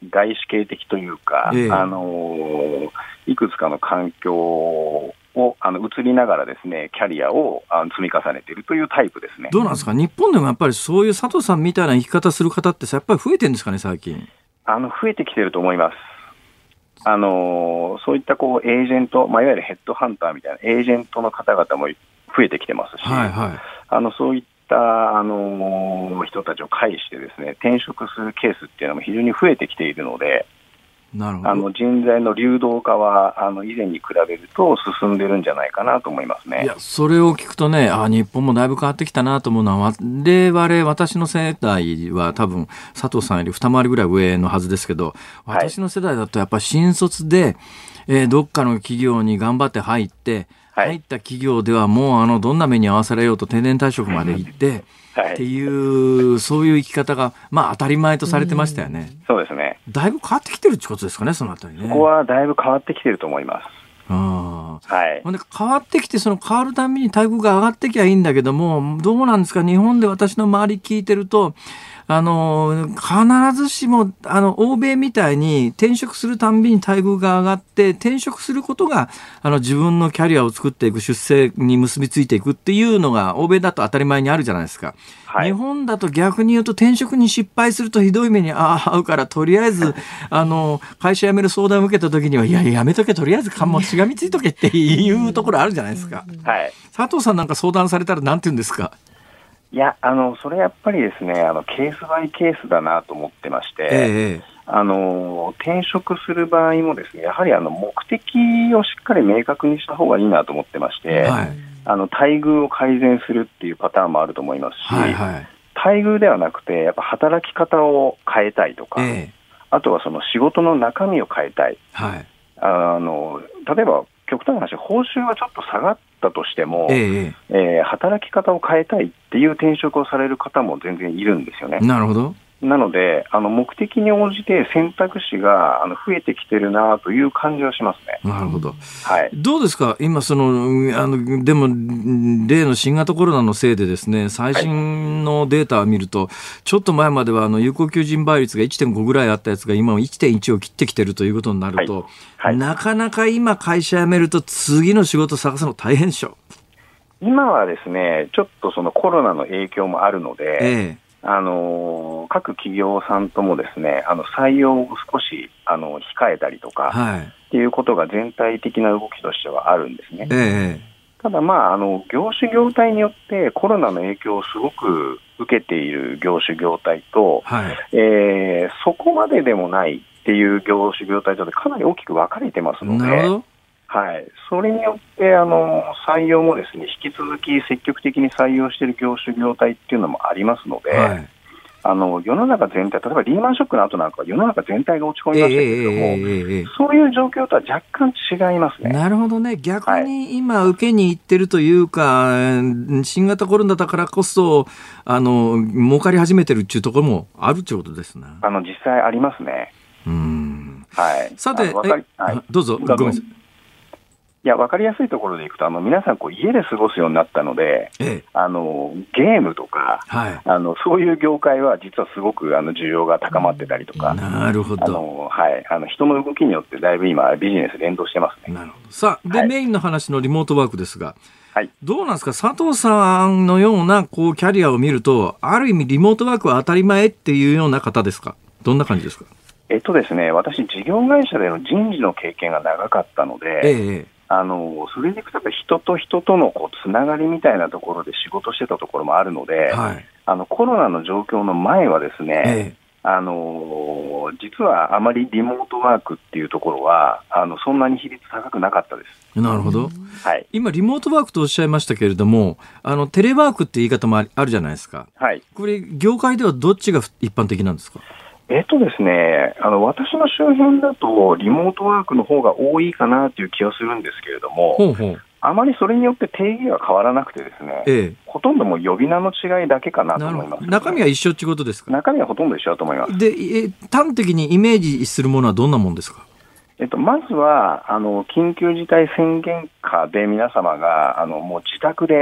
外資系的というか、ええ、あのいくつかの環境をあの移りながらですね、キャリアをあの積み重ねているというタイプですね。 どうなんですか、日本でもやっぱりそういう佐藤さんみたいな生き方する方ってやっぱり増えてるんですかね、最近。 あの増えてきていると思います。あのそういったこうエージェント、まあ、いわゆるヘッドハンターみたいなエージェントの方々も増えてきてますし、はいはい、あのそういったあの人たちを介してですね、転職するケースっていうのも非常に増えてきているので、なるほど、あの人材の流動化はあの以前に比べると進んでるんじゃないかなと思いますね。 いや、それを聞くとね、あ、日本もだいぶ変わってきたなと思うのは、我々、私の世代は多分佐藤さんより二回りぐらい上のはずですけど、私の世代だとやっぱり新卒で、えー、どっかの企業に頑張って入って、はい、入った企業ではもうあのどんな目に遭わされようと定年退職まで行ってはい、っていうそういう生き方が、まあ、当たり前とされてましたよね。 そうですね。 だいぶ変わってきてるってことですかね、そのあたりね。 そこはだいぶ変わってきてると思います。 あ、はい、で変わってきて、その変わるたびに待遇が上がってきゃいいんだけども、どうなんですか、日本で私の周り聞いてると、あの必ずしもあの欧米みたいに転職するたんびに待遇が上がって、転職することがあの自分のキャリアを作っていく、出世に結びついていくっていうのが欧米だと当たり前にあるじゃないですか。はい、日本だと逆に言うと、転職に失敗するとひどい目に遭うから、とりあえずあの会社辞める相談を受けた時には、いややめとけ、とりあえずかもしがみついとけっていうところあるじゃないですか。はい、佐藤さんなんか相談されたらなんて言うんですか。 いや、あのそれやっぱりですね、あのケースバイケースだなと思ってまして、ええ、あの転職する場合もですね、やはりあの目的をしっかり明確にした方がいいなと思ってまして、はい、あの待遇を改善するっていうパターンもあると思いますし、はいはい、待遇ではなくてやっぱ働き方を変えたいとか、ええ、あとはその仕事の中身を変えたい、はい、あの例えば極端な話、報酬はちょっと下がったとしても、えええー、働き方を変えたいっていう転職をされる方も全然いるんですよね。 なるほど。 なので、あの目的に応じて選択肢があの増えてきてるなという感じはしますね。 なるほど。はい、どうですか、今そのあのでも例の新型コロナのせいでですね、最新のデータを見ると、はい、ちょっと前まではあの有効求人倍率が いってんご ぐらいあったやつが今は いってんいち を切ってきてるということになると、はいはい、なかなか今会社辞めると次の仕事探すの大変でしょ。 今はですね、ちょっとそのコロナの影響もあるので、ええ、あの各企業さんともですね、あの採用を少しあの控えたりとか、はい、っていうことが全体的な動きとしてはあるんですね。ええ、ただ、まあ、あの業種業態によってコロナの影響をすごく受けている業種業態と、はい、えー、そこまででもないっていう業種業態とでかなり大きく分かれてますので、なるほど、はい、それによってあの採用もですね、引き続き積極的に採用している業種業態っていうのもありますので、はい、あの世の中全体、例えばリーマンショックの後なんかは世の中全体が落ち込みましたけれども、えーえーえー、そういう状況とは若干違いますね。 なるほどね。逆に今受けに行ってるというか、はい、新型コロナだからこそあの儲かり始めてるっていうところもあるということですね。 あの実際ありますね。 うーん、 はい、 さて、はい、どうぞ。ごめんなさい。 いや、分かりやすいところでいくと、あの皆さんこう家で過ごすようになったので、ええ、あのゲームとか、はい、あのそういう業界は実はすごくあの需要が高まってたりとか、 なるほど、 あの、はい、あの人の動きによってだいぶ今ビジネス連動してますね。 なるほど。さあ、で、はい、メインの話のリモートワークですが、 はい、 どうなんですか、佐藤さんのようなこうキャリアを見ると、ある意味リモートワークは当たり前っていうような方ですか。どんな感じですか。 えっとですね、私事業会社での人事の経験が長かったので、ええ、あのそれでいくと人と人とのこうつながりみたいなところで仕事してたところもあるので、はい、あのコロナの状況の前はですね、ええ、あの実はあまりリモートワークっていうところはあのそんなに比率高くなかったです。 なるほど、 はい、 今リモートワークとおっしゃいましたけれども、あのテレワークって言い方もあるじゃないですか、はい、これ業界ではどっちが一般的なんですか。 えっとですね、あの私の周辺だとリモートワークの方が多いかなという気がするんですけれども、ほうほう、あまりそれによって定義が変わらなくてですね、ええ、ほとんどもう呼び名の違いだけかなと思います、ね、 中身は一緒ってことですか。 中身はほとんど一緒だと思います。 で、え端的にイメージするものはどんなものですか。 えっと、まずはあの緊急事態宣言下で皆様があのもう自宅で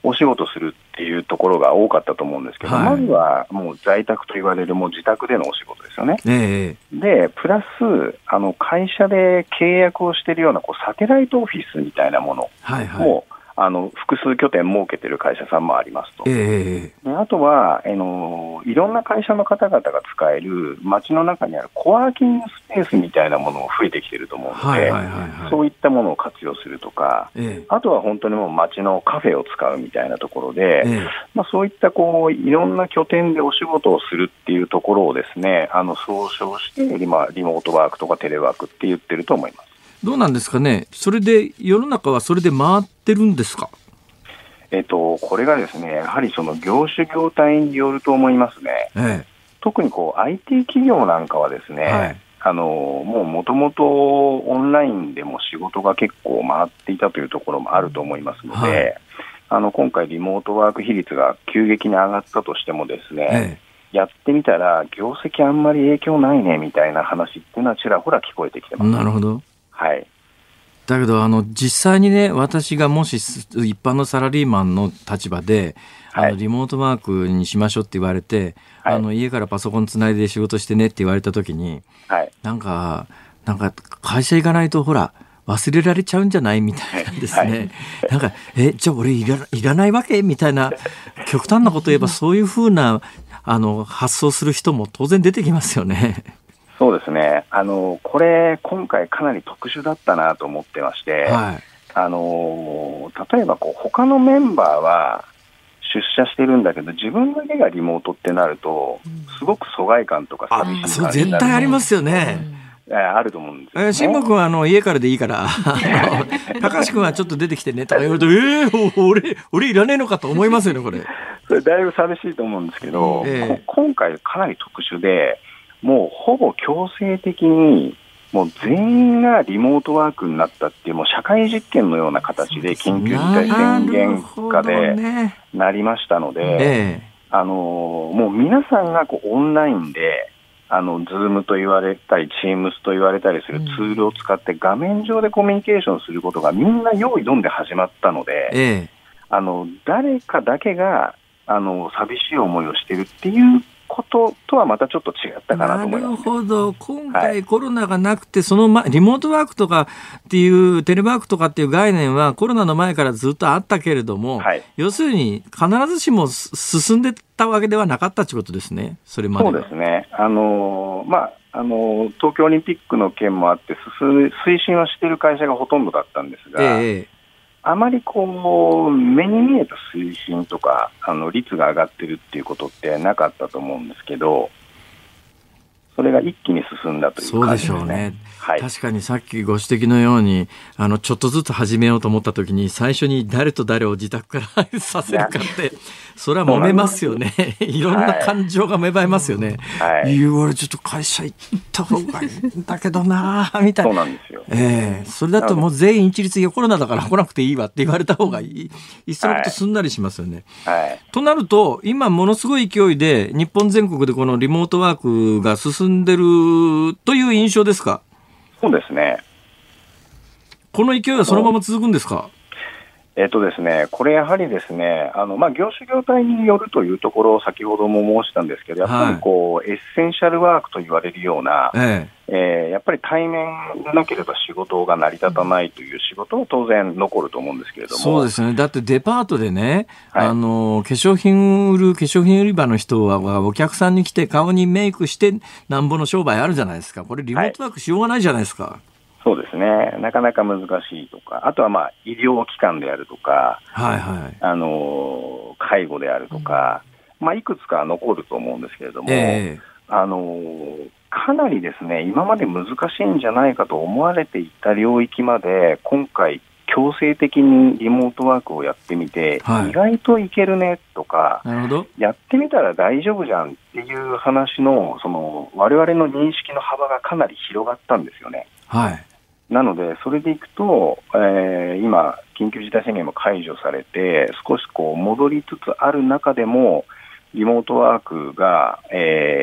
お仕事するっていうところが多かったと思うんですけど、はい、まずはもう在宅と言われるもう自宅でのお仕事ですよね。 えー、 でプラスあの会社で契約をしているようなこうサテライトオフィスみたいなものも、はいはい、あの複数拠点設けている会社さんもありますと、 えー、 であとはあのいろんな会社の方々が使える街の中にあるコワーキングスペースみたいなものも増えてきていると思うので、はいはいはいはい、そういったものを活用するとか、えー、あとは本当にもう街のカフェを使うみたいなところで、えーまあ、そういったこういろんな拠点でお仕事をするっていうところをですね、あの総称して今リモートワークとかテレワークって言ってると思います。 どうなんですかね。それで世の中はそれで回ってるんですか。 えっと、これがですね、やはりその業種業態によると思いますね。ええ、特にこう アイティー 企業なんかはですね、はい、あのもうもともとオンラインでも仕事が結構回っていたというところもあると思いますので、はい、あの今回リモートワーク比率が急激に上がったとしてもですね、ええ、やってみたら業績あんまり影響ないねみたいな話っていうのはちらほら聞こえてきてます。 なるほど。 はい。 だけどあの実際にね、私がもし一般のサラリーマンの立場で、はい、あのリモートワークにしましょうって言われて、はい、あの家からパソコンつないで仕事してねって言われた時に、はい、なんかなんか会社行かないとほら忘れられちゃうんじゃないみたいなですね、はい、なんかえじゃあ俺いら、いらないわけみたいな極端なこと言えばそういうふうなあの発想する人も当然出てきますよね。 そうですね、あのこれ今回かなり特殊だったなと思ってまして、はい、あの例えばこう他のメンバーは出社してるんだけど自分だけがリモートってなるとすごく疎外感とか寂しい感じになる。 絶対ありますよね。 あると思うんですよね。 慎吾君はあの家からでいいから高橋君はちょっと出てきてねとか言われるとえー、俺, 俺いらねえのかと思いますよね。これそれだいぶ寂しいと思うんですけど、えー、今回かなり特殊でもうほぼ強制的にもう全員がリモートワークになったっていうもう社会実験のような形で緊急事態宣言下でなりましたので、ね、あのもう皆さんがこうオンラインであの Zoom と言われたり Teams と言われたりするツールを使って画面上でコミュニケーションすることがみんな用意どんで始まったので、ええ、あの誰かだけがあの寂しい思いをしているっていうこととはまたちょっと違ったかなと思います、ね。なるほど。 今回コロナがなくて、はい、その、ま、リモートワークとかっていうテレワークとかっていう概念はコロナの前からずっとあったけれども、はい、要するに必ずしも進んでたわけではなかったということですね。それまでは。 そうですね。あのまああの東京オリンピックの件もあって推進はしている会社がほとんどだったんですが、ええ、あまりこう目に見えた推進とかあの率が上がってるっていうことってなかったと思うんですけど、それが一気に進んだという感じですね。 そうでしょうね。はい、確かにさっきご指摘のようにあのちょっとずつ始めようと思った時に最初に誰と誰を自宅からさせるかってそれは揉めますよね。いろんな感情が芽生えますよね。はい、言われちょっと会社行った方がいいんだけどなみたいな。 そうなんですよ。 えー、それだともう全員一律いやコロナだから来なくていいわって言われた方がいい。いっそのことすんなりしますよね。はいはい、となると今ものすごい勢いで日本全国でこのリモートワークが進んでるという印象ですか。 そうですね。 この勢いはそのまま続くんですか。 えっとですね、これやはりですね、あのまあ、業種業態によるというところを先ほども申したんですけど、やっぱりこう、はい、エッセンシャルワークと言われるような、えええー、やっぱり対面でなければ仕事が成り立たないという仕事は当然残ると思うんですけれども。 そうですね。だってデパートでね、はい、あの化粧品売る化粧品売り場の人はお客さんに来て顔にメイクしてなんぼの商売あるじゃないですか。これリモートワークしようがないじゃないですか。はい、 そうですね。なかなか難しいとか、あとはまあ医療機関であるとか、はいはい、あの介護であるとか、うん、まあ、いくつか残ると思うんですけれども、えー、あのかなりですね、今まで難しいんじゃないかと思われていた領域まで今回強制的にリモートワークをやってみて、はい、意外といけるねとか、なるほど、やってみたら大丈夫じゃんっていう話の、その我々の認識の幅がかなり広がったんですよね。はい、なのでそれでいくと、えー、今緊急事態宣言も解除されて少しこう戻りつつある中でもリモートワークが、え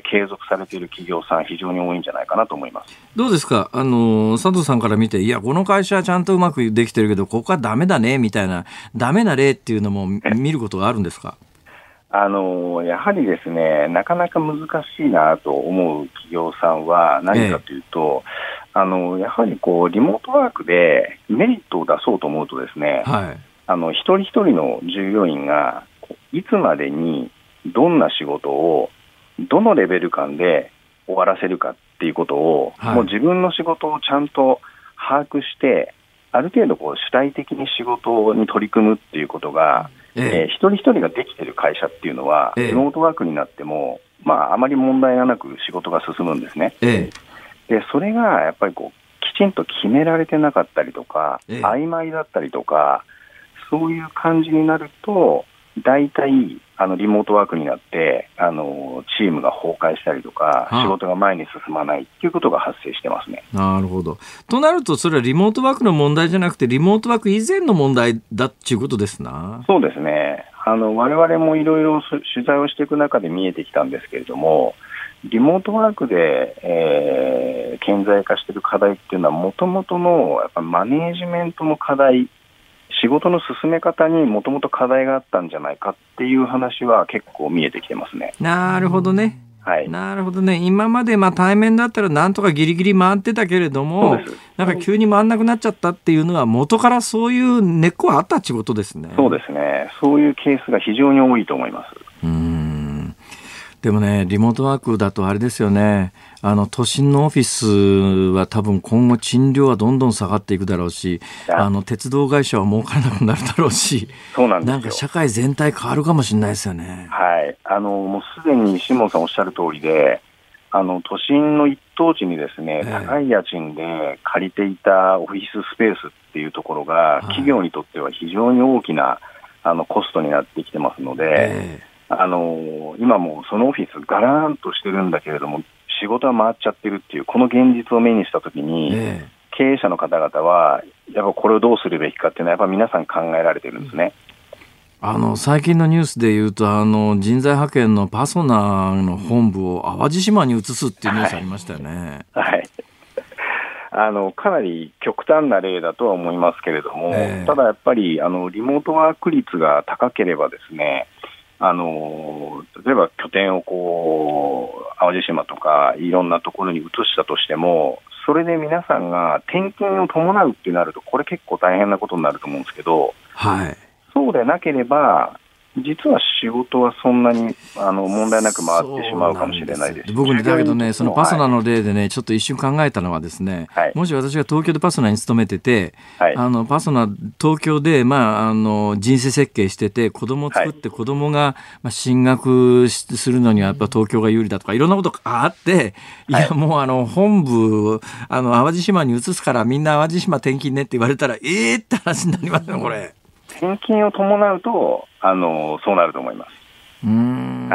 継続されている企業さん非常に多いんじゃないかなと思います。 どうですか、あの佐藤さんから見て、いやこの会社はちゃんとうまくできてるけどここはダメだねみたいなダメな例っていうのも見ることがあるんですか？ あのやはりですね、なかなか難しいなと思う企業さんは何かというと、ええ、あのやはりこうリモートワークでメリットを出そうと思うとですね、はい、あの一人一人の従業員がいつまでにどんな仕事をどのレベル感で終わらせるかっていうことを、はい、もう自分の仕事をちゃんと把握してある程度こう主体的に仕事に取り組むっていうことが、えええー、一人一人ができている会社っていうのは、ええ、リモートワークになっても、まあ、あまり問題がなく仕事が進むんですね、ええ、でそれがやっぱりこうきちんと決められてなかったりとか、ええ、曖昧だったりとかそういう感じになると大体あのリモートワークになってあのチームが崩壊したりとか仕事が前に進まないということが発生してますね。 なるほど。となるとそれはリモートワークの問題じゃなくてリモートワーク以前の問題だっていうことですな。 そうですね。あの我々もいろいろ取材をしていく中で見えてきたんですけれども、リモートワークで、えー、顕在化している課題っていうのはもともとのやっぱマネージメントの課題、仕事の進め方にもともと課題があったんじゃないかっていう話は結構見えてきてますね。 なるほどね、 はい、 なるほどね。今までまあ対面だったらなんとかギリギリ回ってたけれども、なんか急に回んなくなっちゃったっていうのは元からそういう根っこはあったっていうことですね。 そうですね。そういうケースが非常に多いと思います。 うーん。でもね、リモートワークだとあれですよね、あの都心のオフィスは多分今後賃料はどんどん下がっていくだろうし、あの鉄道会社は儲からなくなるだろうし、 そうなんですよ。 なんか社会全体変わるかもしれないですよね。 はい、あのもうすでに下野さんおっしゃる通りで、あの都心の一等地にですね、えー、高い家賃で借りていたオフィススペースっていうところが、はい、企業にとっては非常に大きなあのコストになってきてますので、えーあの今もそのオフィスガラーンとしてるんだけれども仕事は回っちゃってるっていうこの現実を目にしたときに、えー、経営者の方々はやっぱこれをどうするべきかっていうのはやっぱ皆さん考えられてるんですね。 あの最近のニュースでいうとあの人材派遣のパソナの本部を淡路島に移すっていうニュースありましたよね。 はい、はい、あのかなり極端な例だとは思いますけれども、えー、ただやっぱりあのリモートワーク率が高ければですね、あの例えば拠点をこう淡路島とかいろんなところに移したとしてもそれで皆さんが転勤を伴うってなるとこれ結構大変なことになると思うんですけど、 はい、 そうでなければ実は仕事はそんなにあの問題なく回ってしまうかもしれないです。 僕ねだけどねそのパソナの例でね、はい、ちょっと一瞬考えたのはですね、はい、もし私が東京でパソナに勤めてて、はい、あのパソナ東京で、まあ、あの人生設計してて子供を作って子供が、まあ、進学するのにはやっぱ東京が有利だとかいろんなことがあって、いやもうあの本部あの淡路島に移すからみんな淡路島転勤ねって言われたらえーって話になりますよこれ。 転勤を伴うとあのそうなると思います。 うーん、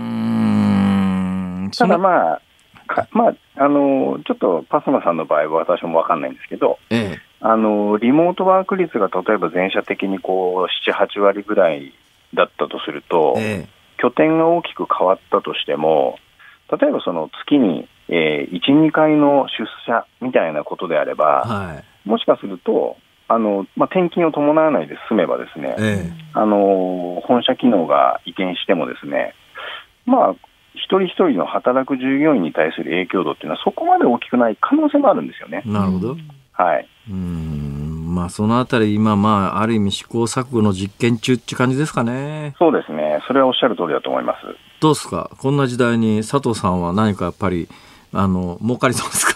はい、ただまあ、まあ、あのちょっとパソナさんの場合は私も分かんないんですけど、ええ、あのリモートワーク率が例えば全社的にこう なな、はちわりぐらいだったとすると、ええ、拠点が大きく変わったとしても例えばその月に、えー、いち、にかいの出社みたいなことであれば、はい、もしかするとあのまあ、転勤を伴わないで済めばですね、ええ、あの本社機能が移転してもですね、まあ、一人一人の働く従業員に対する影響度っていうのはそこまで大きくない可能性もあるんですよね。 なるほど、 はい、 うーん、まあ、そのあたり今、まあ、ある意味試行錯誤の実験中って感じですかね。 そうですね、それはおっしゃる通りだと思います。 どうですかこんな時代に佐藤さんは何かやっぱりあの儲かりそうですか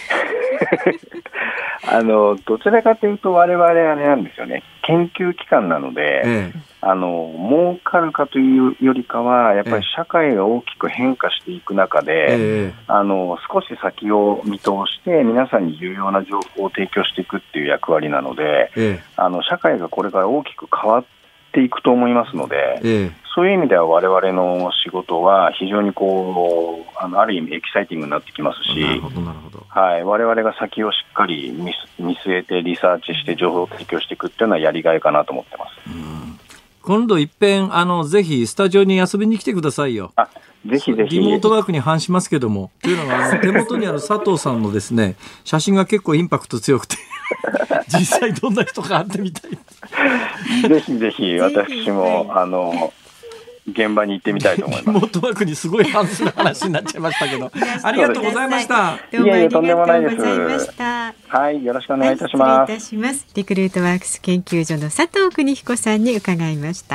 あのどちらかというと我々あれなんですよね、研究機関なので、ええ、あの儲かるかというよりかはやっぱり社会が大きく変化していく中で、ええ、あの少し先を見通して皆さんに有用な情報を提供していくっていう役割なので、ええ、あの社会がこれから大きく変わっていくと思いますので、ええ、そういう意味では我々の仕事は非常にこう あの、ある意味エキサイティングになってきますし、 なるほどなるほど、 はい、我々が先をしっかり 見, 見据えてリサーチして情報を提供していくっていうのはやりがいかなと思ってます。 うん、今度いっぺんあのぜひスタジオに遊びに来てくださいよ。 あ、 ぜひぜひ。 リモートワークに反しますけども。というのは、手元にある佐藤さんのですね、写真が結構インパクト強くて、実際どんな人か会ってみたい。 ぜひぜひ、私も、あの、現場に行ってみたいと思います。 リモートワークにすごい反する話になっちゃいましたけど、ありがとうございました。 どうもありがとうございました。 はい、よろしくお願いいたします。 はい、失礼いたします。リクルートワークス研究所の佐藤邦彦さんに伺いました。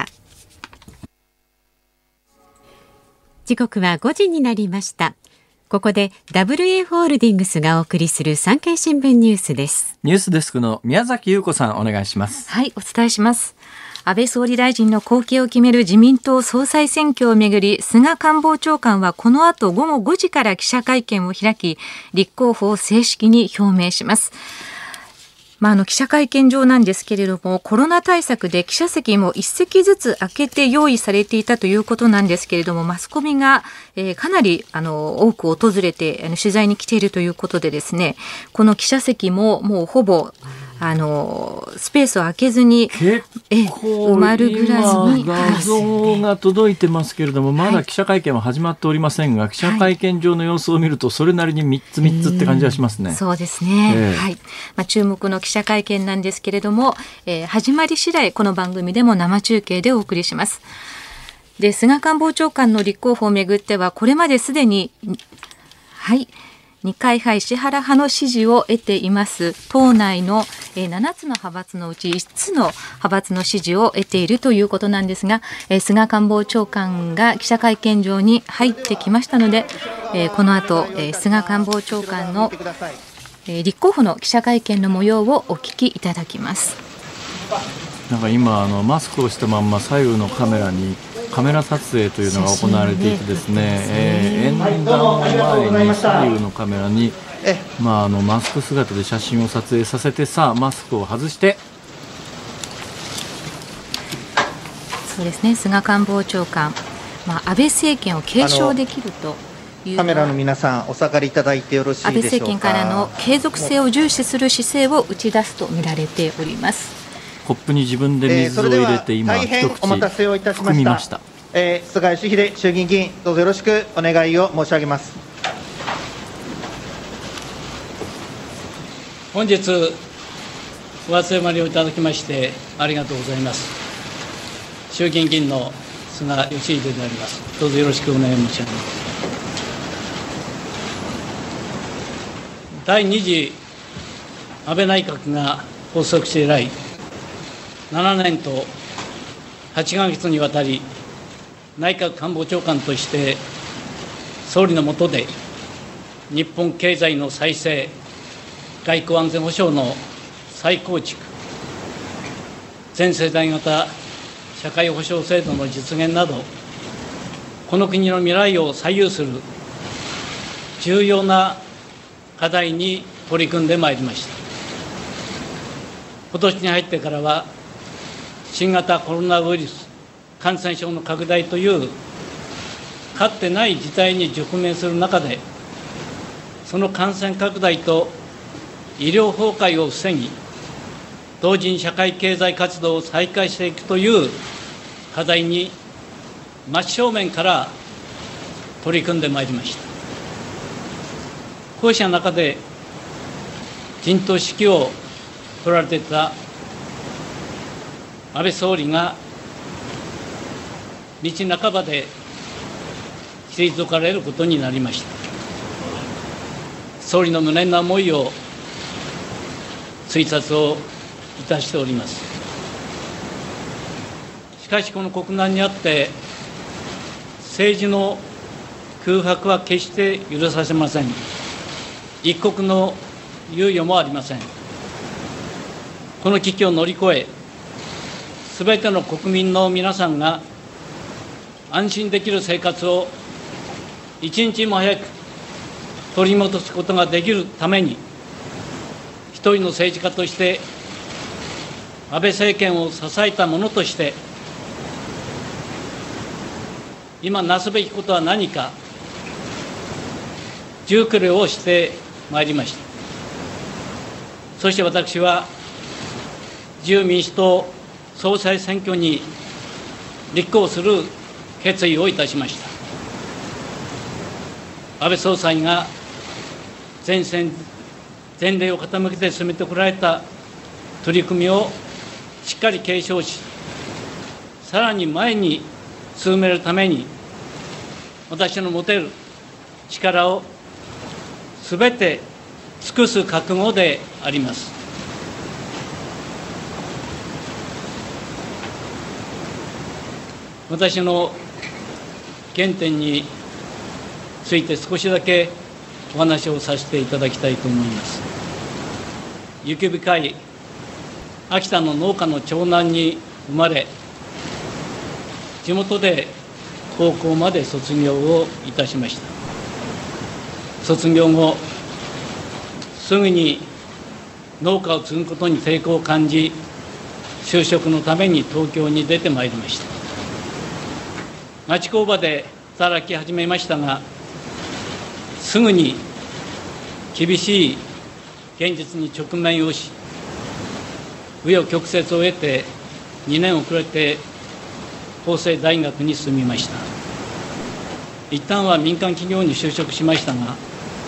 時刻はごじになりました。ここで ダブリューエー ホールディングスがお送りする産経新聞ニュースです。 ニュースデスクの宮崎優子さん、お願いします。 はい、お伝えします。安倍総理大臣の後継を決める自民党総裁選挙をめぐり、菅官房長官はこの後午後ごじから記者会見を開き、立候補を正式に表明します。まあ、あの記者会見場なんですけれども、コロナ対策で記者席も一席ずつ空けて用意されていたということなんですけれども、マスコミが、えー、かなりあの多く訪れてあの取材に来ているということでですね、この記者席ももうほぼあのスペースを空けずに結構埋まるぐらいに画像が届いてますけれども、まだ記者会見は始まっておりませんが、はい、記者会見場の様子を見るとそれなりにみっつみっつって感じがしますね。 そうですね、えーはいまあ、注目の記者会見なんですけれども、えー、始まり次第この番組でも生中継でお送りします。で、菅官房長官の立候補をめぐってはこれまですでにはい二階派石原派の支持を得ています党内のななつの派閥のうちいつつの派閥の支持を得ているということなんですが、菅官房長官が記者会見場に入ってきましたので、この後菅官房長官の立候補の記者会見の模様をお聞きいただきます。 なんか今あのマスクをしたまんま左右のカメラにカメラ撮影というのが行われていてですね、えー、演談の前に左右のカメラに、まあ、あのマスク姿で写真を撮影させて、さあマスクを外して、 そうですね、菅官房長官、まあ、安倍政権を継承できるというカメラの皆さんお下がりいただいてよろしいでしょうか。 安倍政権からの継続性を重視する姿勢を打ち出すと見られております。 コップに自分で水を入れて今一口含みました。 えー、菅義偉衆議院議員、どうぞよろしくお願いを申し上げます。 本日お集まりをいただきましてありがとうございます。衆議院議員の菅義偉であります。どうぞよろしくお願い申し上げます。第二次安倍内閣が発足して以来ななねんとはちかげつにわたり内閣官房長官として総理の下で日本経済の再生、外交安全保障の再構築、全世代型社会保障制度の実現など、この国の未来を左右する重要な課題に取り組んでまいりました。今年に入ってからは新型コロナウイルス感染症の拡大というかつてない事態に直面する中で、その感染拡大と医療崩壊を防ぎ、同時に社会経済活動を再開していくという課題に真正面から取り組んでまいりました。こうした中で陣頭指揮を取られていた安倍総理が道半ばで退かれることになりました。総理の無念な思いを推察をいたしております。しかしこの国難にあって政治の空白は決して許させません。一刻の猶予もありません。この危機を乗り越え、すべての国民の皆さんが安心できる生活を一日も早く取り戻すことができるために、一人の政治家として安倍政権を支えた者として今なすべきことは何か熟慮をしてまいりました。そして私は自由民主党総裁選挙に立候補する決意をいたしました。 安倍総裁が前線前例を傾けて進めてこられた取り組みをしっかり継承し、さらに前に進めるために、私の持てる力をすべて尽くす覚悟であります。私の原点について少しだけお話をさせていただきたいと思います。雪深い秋田の農家の長男に生まれ、地元で高校まで卒業をいたしました。卒業後、すぐに農家を継ぐことに抵抗を感じ、就職のために東京に出てまいりました。町工場で働き始めましたが、すぐに厳しい現実に直面をし、紆余曲折を得てにねん遅れて法政大学に進みました。一旦は民間企業に就職しましたが、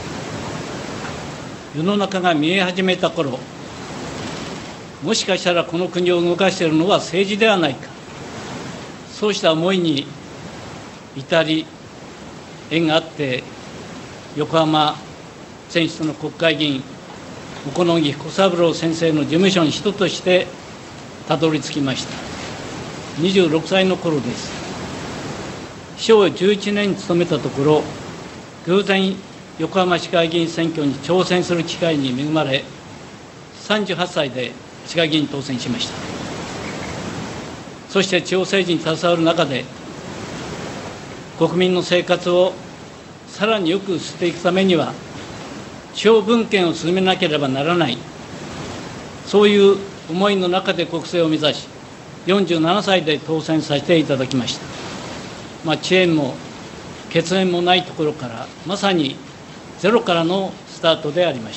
世の中が見え始めた頃、もしかしたらこの国を動かしているのは政治ではないか、そうした思いに至り、縁があって横浜選出の国会議員小此木彦三郎先生の事務所に人としてたどり着きました。にじゅうろくさいの頃です。秘書をじゅういちねん務めたところ、偶然横浜市会議員選挙に挑戦する機会に恵まれ、さんじゅうはっさいで市会議員に当選しました。そして地方政治に携わる中で、国民の生活をさらによくしていくためには、地方分権を進めなければならない、そういう思いの中で国政を目指し、よんじゅうななさいで当選させていただきました。まあ、遅延も血縁もないところから、まさにゼロからのスタートでありました。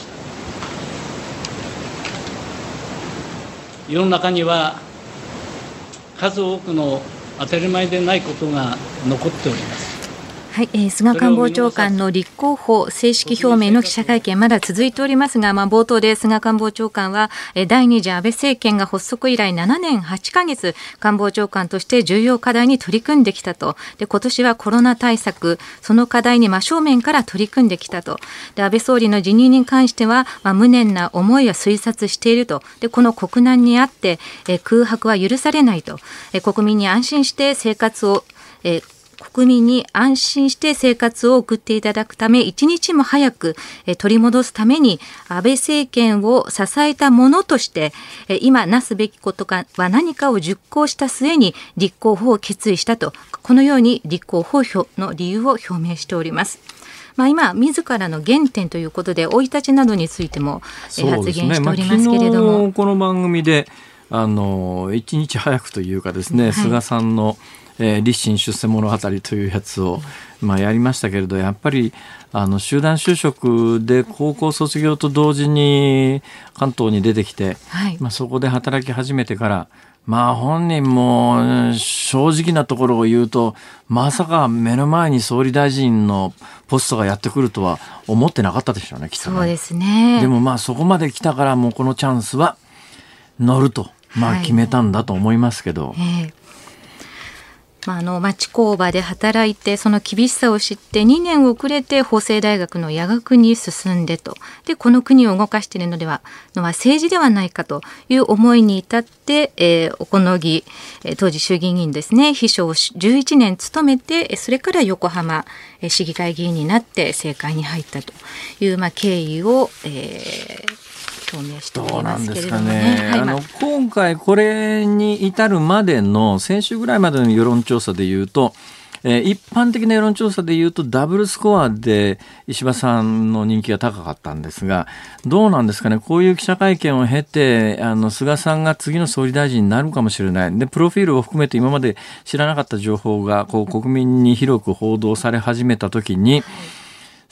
世の中には数多くの当たり前でないことが残っております。 はい、えー、菅官房長官の立候補正式表明の記者会見まだ続いておりますが、まあ、冒頭で菅官房長官は、えー、第二次安倍政権が発足以来ななねんはちかげつ官房長官として重要課題に取り組んできたと。で、今年はコロナ対策、その課題に真正面から取り組んできたと。で、安倍総理の辞任に関しては、まあ、無念な思いを推察していると。で、この国難にあって、えー、空白は許されないと。えー、国民に安心して生活を、えー国民に安心して生活を送っていただくため、一日も早く取り戻すために安倍政権を支えたものとして、今なすべきことは何かを熟考した末に立候補を決意したと、このように立候補の理由を表明しております。まあ、今自らの原点ということで生い立ちなどについても発言しておりますけれども、 まあ、昨日この番組であの一日早くというかですね、はい、菅さんのえー、立身出世物語というやつを、まあ、やりましたけれど、やっぱりあの集団就職で高校卒業と同時に関東に出てきて、はい、まあ、そこで働き始めてから、まあ、本人も正直なところを言うと、まさか目の前に総理大臣のポストがやってくるとは思ってなかったでしょうね、きっとね。 そうですね。 でもまあそこまで来たから、もうこのチャンスは乗ると、まあ、決めたんだと思いますけど、 はい、えーまあ、あの町工場で働いてその厳しさを知ってにねん遅れて法政大学の夜学に進んでと。で、この国を動かしているのではのは政治ではないかという思いに至って、えー、小此木、えー、当時衆議院議員ですね、秘書をじゅういちねん務めて、それから横浜、えー、市議会議員になって政界に入ったという、まあ、経緯を、えー表明しておりますけれどもね。 あの今回これに至るまでの先週ぐらいまでの世論調査でいうと、えー、一般的な世論調査でいうとダブルスコアで石破さんの人気が高かったんですが、どうなんですかね、こういう記者会見を経てあの菅さんが次の総理大臣になるかもしれないで、プロフィールを含めて今まで知らなかった情報がこう国民に広く報道され始めたときに、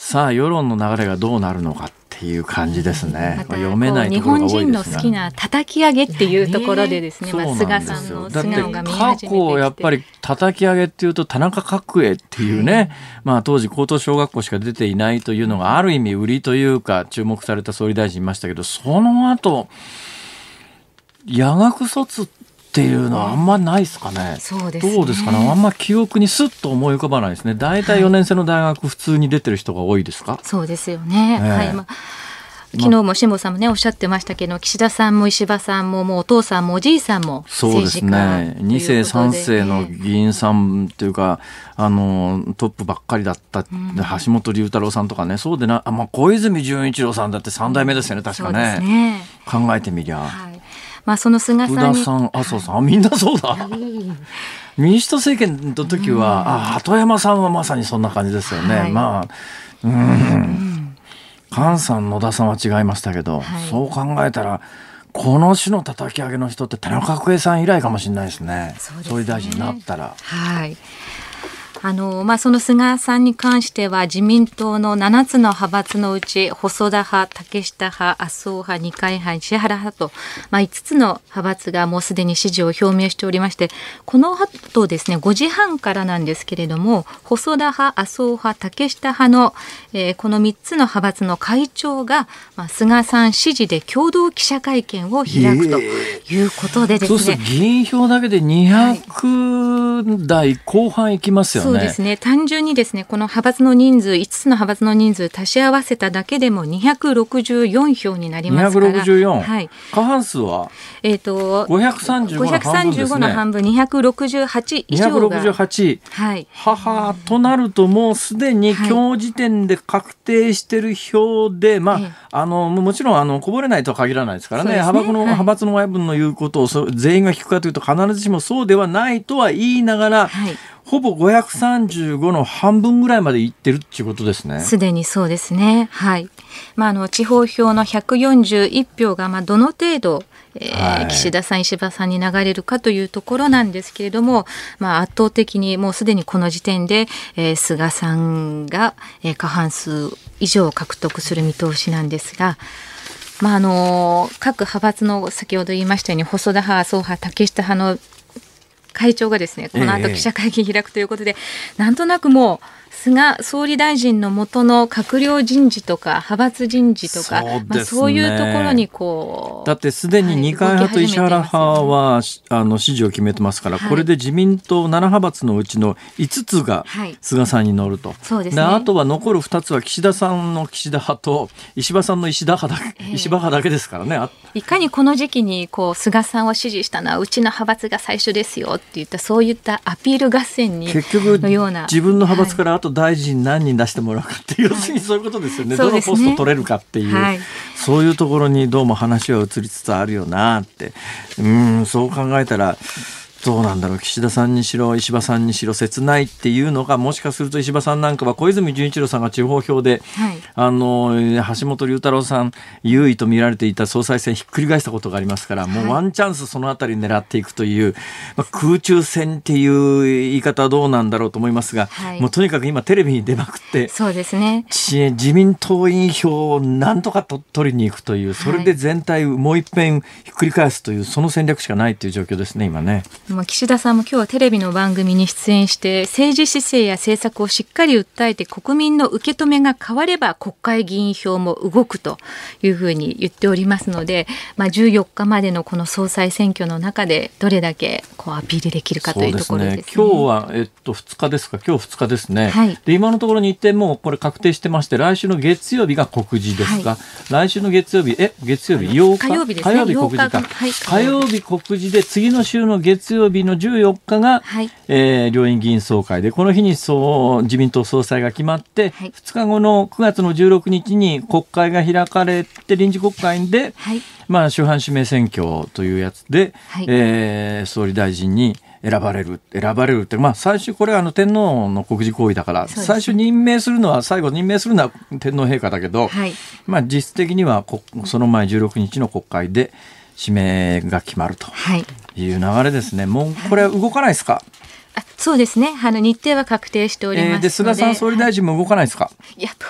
さあ世論の流れがどうなるのかっていう感じですね。 また読めないところが多いですが、 日本人の好きな叩き上げっていうところでですね、まあ、菅さんの素顔が見え始めてきて、 過去やっぱり叩き上げっていうと田中角栄っていうね、はい、まあ、当時高等小学校しか出ていないというのがある意味売りというか注目された総理大臣いましたけど、その後夜学卒っていうのはあんまないですかね。 そうですね。 どうですかね。あんま記憶にスッと思い浮かばないですね。だいたいよねん生の大学普通に出てる人が多いですか。 はい、そうですよね。 えーはい、まあ昨日も辛坊さんもねおっしゃってましたけど、岸田さんも石破さんももうお父さんもおじいさんも政治家ということで、 そうですね、に世さん世の議員さんというか、あのトップばっかりだった、うん、橋本龍太郎さんとかね、そうでなあ、まあ、小泉純一郎さんだってさん代目ですよね、確か ね,、うん、そうですね。考えてみりゃ、はい、 まあ、その菅さんに宇田さん、麻生さん、みんなそうだ民主党政権の時は、うん、あ鳩山さんはまさにそんな感じですよね、はい、まあうん、うん菅さん野田さんは違いましたけど、はい、そう考えたらこの種の叩き上げの人って田中角栄さん以来かもしれないですね。そうですね、総理大臣になったら、 はい、あのまあ、その菅さんに関しては自民党のななつの派閥のうち細田派、竹下派、麻生派、二階派、石原派と、まあ、いつつの派閥がもうすでに支持を表明しておりまして、この後ですねごじはんからなんですけれども、細田派、麻生派、竹下派の、えー、このみっつの派閥の会長が、まあ、菅さん支持で共同記者会見を開くということでですね、 そうすると議員票だけでにひゃくだいこう半いきますよね。 そうですね、単純にですねこの派閥の人数いつつの派閥の人数足し合わせただけでもにひゃくろくじゅうよん票になりますから、 にひゃくろくじゅうよん、 はい、 過半数は、 えー、とごひゃくさんじゅうごの半分ですね。ごひゃくさんじゅうごの半分、 にひゃくろくじゅうはち以上がにひゃくろくじゅうはち、はい、母となるともうすでに今日時点で確定してる票で、まあ、はい、あのもちろんあのこぼれないとは限らないですから ね, ね、派閥の、はい、派閥の親分の言うことを全員が聞くかというと必ずしもそうではないとは言いながら、はい、ほぼごひゃくさんじゅうごの半分ぐらいまでいってるっていうことですね。 すでにそうですね。はい。まあ、あの地方票のひゃくよんじゅういち票がまあどの程度、えーはい、岸田さん石破さんに流れるかというところなんですけれども、まあ、圧倒的にもうすでにこの時点で、えー、菅さんが、えー、過半数以上獲得する見通しなんですが、まあ、あの各派閥の先ほど言いましたように細田派、麻生派、竹下派の会長がですねこの後記者会見開くということで、ええ、なんとなくもう菅総理大臣の下の閣僚人事とか派閥人事とか そうですね、まあ、そういうところにこうだってすでに二階派と石原派は、はい、あの支持を決めてますから、はい、これで自民党なな派閥のうちのいつつが菅さんに乗ると、はい、そうですね、であとは残るふたつは岸田さんの岸田派と石破さんの石田派だけ、えー、石破派だけですからね。 いかにこの時期にこう菅さんを支持したのはうちの派閥が最初ですよって言ったそういったアピール合戦に結局のような自分の派閥からあと大臣何人出してもらうかっていう、はい、要するにそういうことですよね。どのポスト取れるかっていう、はい、そういうところにどうも話は移りつつあるよなって、うん、そう考えたらどうなんだろう、岸田さんにしろ石破さんにしろ切ないっていうのが、もしかすると石破さんなんかは小泉純一郎さんが地方票で、はい、あの橋本龍太郎さん優位と見られていた総裁選ひっくり返したことがありますから、はい、もうワンチャンスそのあたり狙っていくという、まあ、空中戦っていう言い方はどうなんだろうと思いますが、はい、もうとにかく今テレビに出まくってそうですね、 自民党員票をなんとかと取りに行くという、それで全体をもう一遍ひっくり返すという、その戦略しかないという状況ですね今ね。 岸田さんも今日はテレビの番組に出演して政治姿勢や政策をしっかり訴えて国民の受け止めが変われば国会議員票も動くというふうに言っておりますので、まあ、じゅうよっかまでのこの総裁選挙の中でどれだけこうアピールできるかというところですね。 そうですね、今日は、えっと、ふつかですか、今日ふつかですね、はい、で今のところ日程もこれ確定してまして、来週の月曜日が告示ですが、はい、来週の月曜日え月曜日ようか火曜日ですね、 火曜日告示か、はい、火曜日告示で次の週の月曜日のじゅうよっかが、はい、えー、両院議員総会で、この日にそう自民党総裁が決まって、はい、ふつかごのくがつのじゅうろくにちに国会が開かれて臨時国会で、はい、まあ、主犯指名選挙というやつで、はい、えー、総理大臣に選ばれる選ばれるって、まあ、最初これはあの天皇の国事行為だから、最初任命するのは最後任命するのは天皇陛下だけど、はい、まあ、実質的にはその前じゅうろくにちの国会で指名が決まるという流れですね。もうこれは動かないですか？ あ、そうですね、あの日程は確定しておりますので、 えー、で菅さん総理大臣も動かないですか？ いや、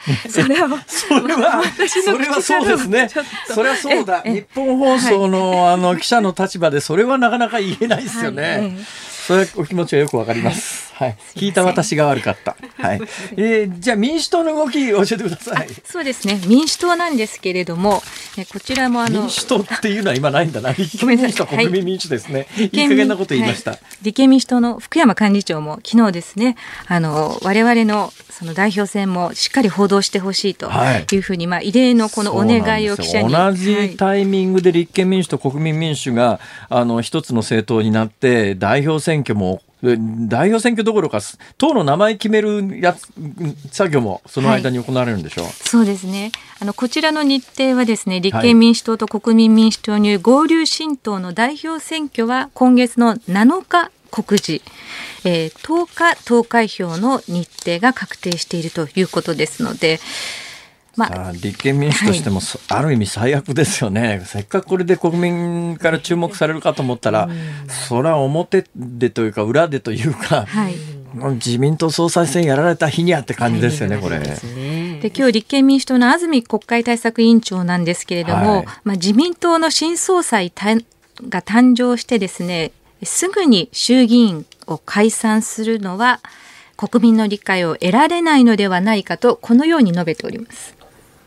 それはそれはそれはそうですね。それはそうだ。日本放送の、はい、あの記者の立場でそれはなかなか言えないですよね。はい、それはお気持ちはよくわかります。はい、聞いた私が悪かった。はい。えー、じゃあ民主党の動き教えてください。 そうですね。民主党なんですけれども、こちらもあの民主党っていうのは今ないんだな。立憲民主党、国民民主ですね。はい、いい加減なこと言いました。はい、 立憲民主党の福山幹事長も昨日ですね、あの我々のその代表選もしっかり報道してほしいというふうに、はい、まあ異例のこのお願いを記者に。 同じタイミングで立憲民主と国民民主があの一つの政党になって代表選挙も代表選挙どころか党の名前決めるやつ作業もその間に行われるんでしょう。はい、 そうですね。あのこちらの日程はですね、立憲民主党と国民民主党による合流新党の代表選挙は今月のなのか告示、えー、とおか投開票の日程が確定しているということですので、 まあ、立憲民主としても、はい、ある意味最悪ですよね。せっかくこれで国民から注目されるかと思ったら、うん、それは表でというか裏でというか、はい、自民党総裁選やられた日にゃって感じですよね、はい、これ。 で今日立憲民主党の安住国会対策委員長なんですけれども、はい、まあ、自民党の新総裁が誕生してですね、すぐに衆議院を解散するのは国民の理解を得られないのではないかとこのように述べております。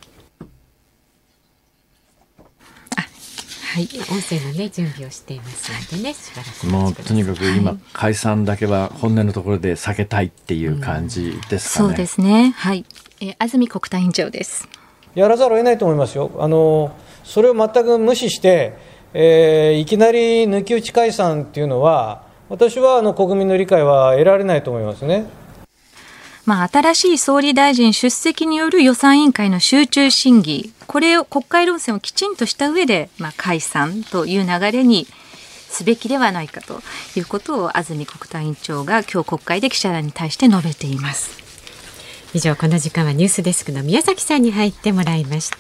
はい、音声の、ね、準備をしていますのでね、しばらくもうとにかく今、はい、解散だけは本音のところで避けたいっていう感じですかね。 うん、そうですね、はい、えー、安住国対委員長です。 やらざるを得ないと思いますよ。あのそれを全く無視して、えー、いきなり抜き打ち解散っていうのは私はあの国民の理解は得られないと思いますね。 まあ、新しい総理大臣出席による予算委員会の集中審議、これを国会論戦をきちんとした上で、まあ、解散という流れにすべきではないかということを安住国対委員長が今日国会で記者らに対して述べています。 以上、この時間はニュースデスクの宮崎さんに入ってもらいました。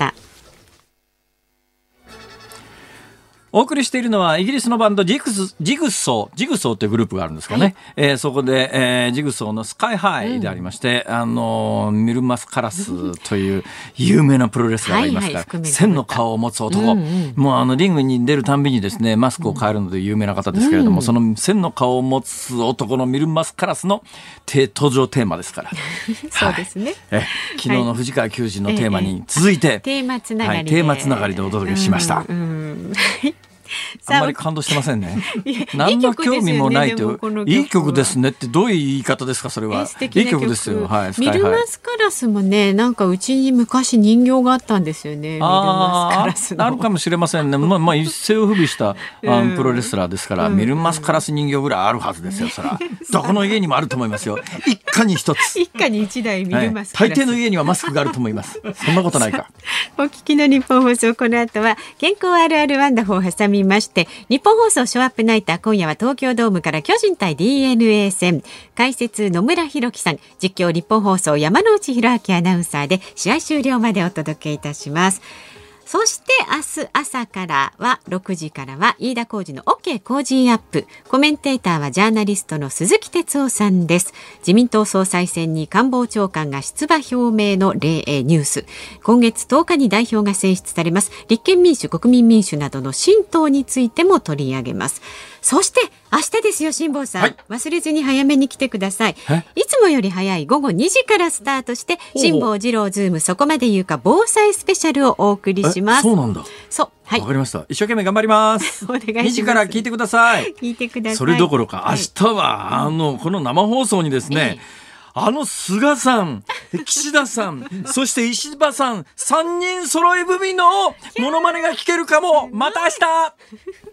お送りしているのはイギリスのバンドジグス、ジグソー、ジグソーというグループがあるんですかね。はい、えー、そこで、えー、ジグソーのスカイハイでありまして、うん、あのミルマスカラスという有名なプロレスラーがいますから、はいはい、千の顔を持つ男、うんうん、もうあのリングに出るたんびにですねマスクを変えるので有名な方ですけれども、うん、その千の顔を持つ男のミルマスカラスの登場テーマですからそうですね、 はい、え昨日の藤川球児のテーマに続いて、はい、 テーマつながりで、 はい、テーマつながりでお届けしました。 うんうんあんまり感動してませんね。何の興味もないといい曲ですねってどういう言い方ですか。それはいい曲ですよ。はい、 ミルマスカラスもね、なんかうちに昔人形があったんですよね。ミルマスカラスのあるかもしれませんね。まあ、まあ、一世を風靡したあのプロレスラーですから、うん、ミルマスカラス人形ぐらいあるはずですよ。そらどこの家にもあると思いますよ。一家に一つ、 一家に一台ミルマスカラス、 はい、大抵の家にはマスクがあると思います。そんなことないか。 お聞きの日本放送、この後は健康あるあるワンダホーを挟みまして、日本放送ショーアップナイター、今夜は東京ドームから巨人対 ディーエヌエー 戦、解説野村弘樹さん、実況日本放送山内弘明アナウンサーで試合終了までお届けいたします。そして明日朝からはろくじからは飯田浩司の OK 工事アップ、コメンテーターはジャーナリストの鈴木哲夫さんです。自民党総裁選に官房長官が出馬表明の例ニュース、今月とおかに代表が選出されます立憲民主、国民民主などの新党についても取り上げます。そして明日ですよ、辛坊さん、はい、忘れずに早めに来てください。いつもより早い午後にじからスタートして、辛坊治郎ズームそこまで言うか防災スペシャルをお送りします。 そうなんだ。 そう、はい、 わかりました。一生懸命頑張りますお願いします。 にじから聞いてください。 聞いてください。 それどころか明日は、はい、あのこの生放送にですね、ええ、あの菅さん、岸田さん、そして石破さん、さんにん揃い踏みのモノマネが聞けるかも。また明日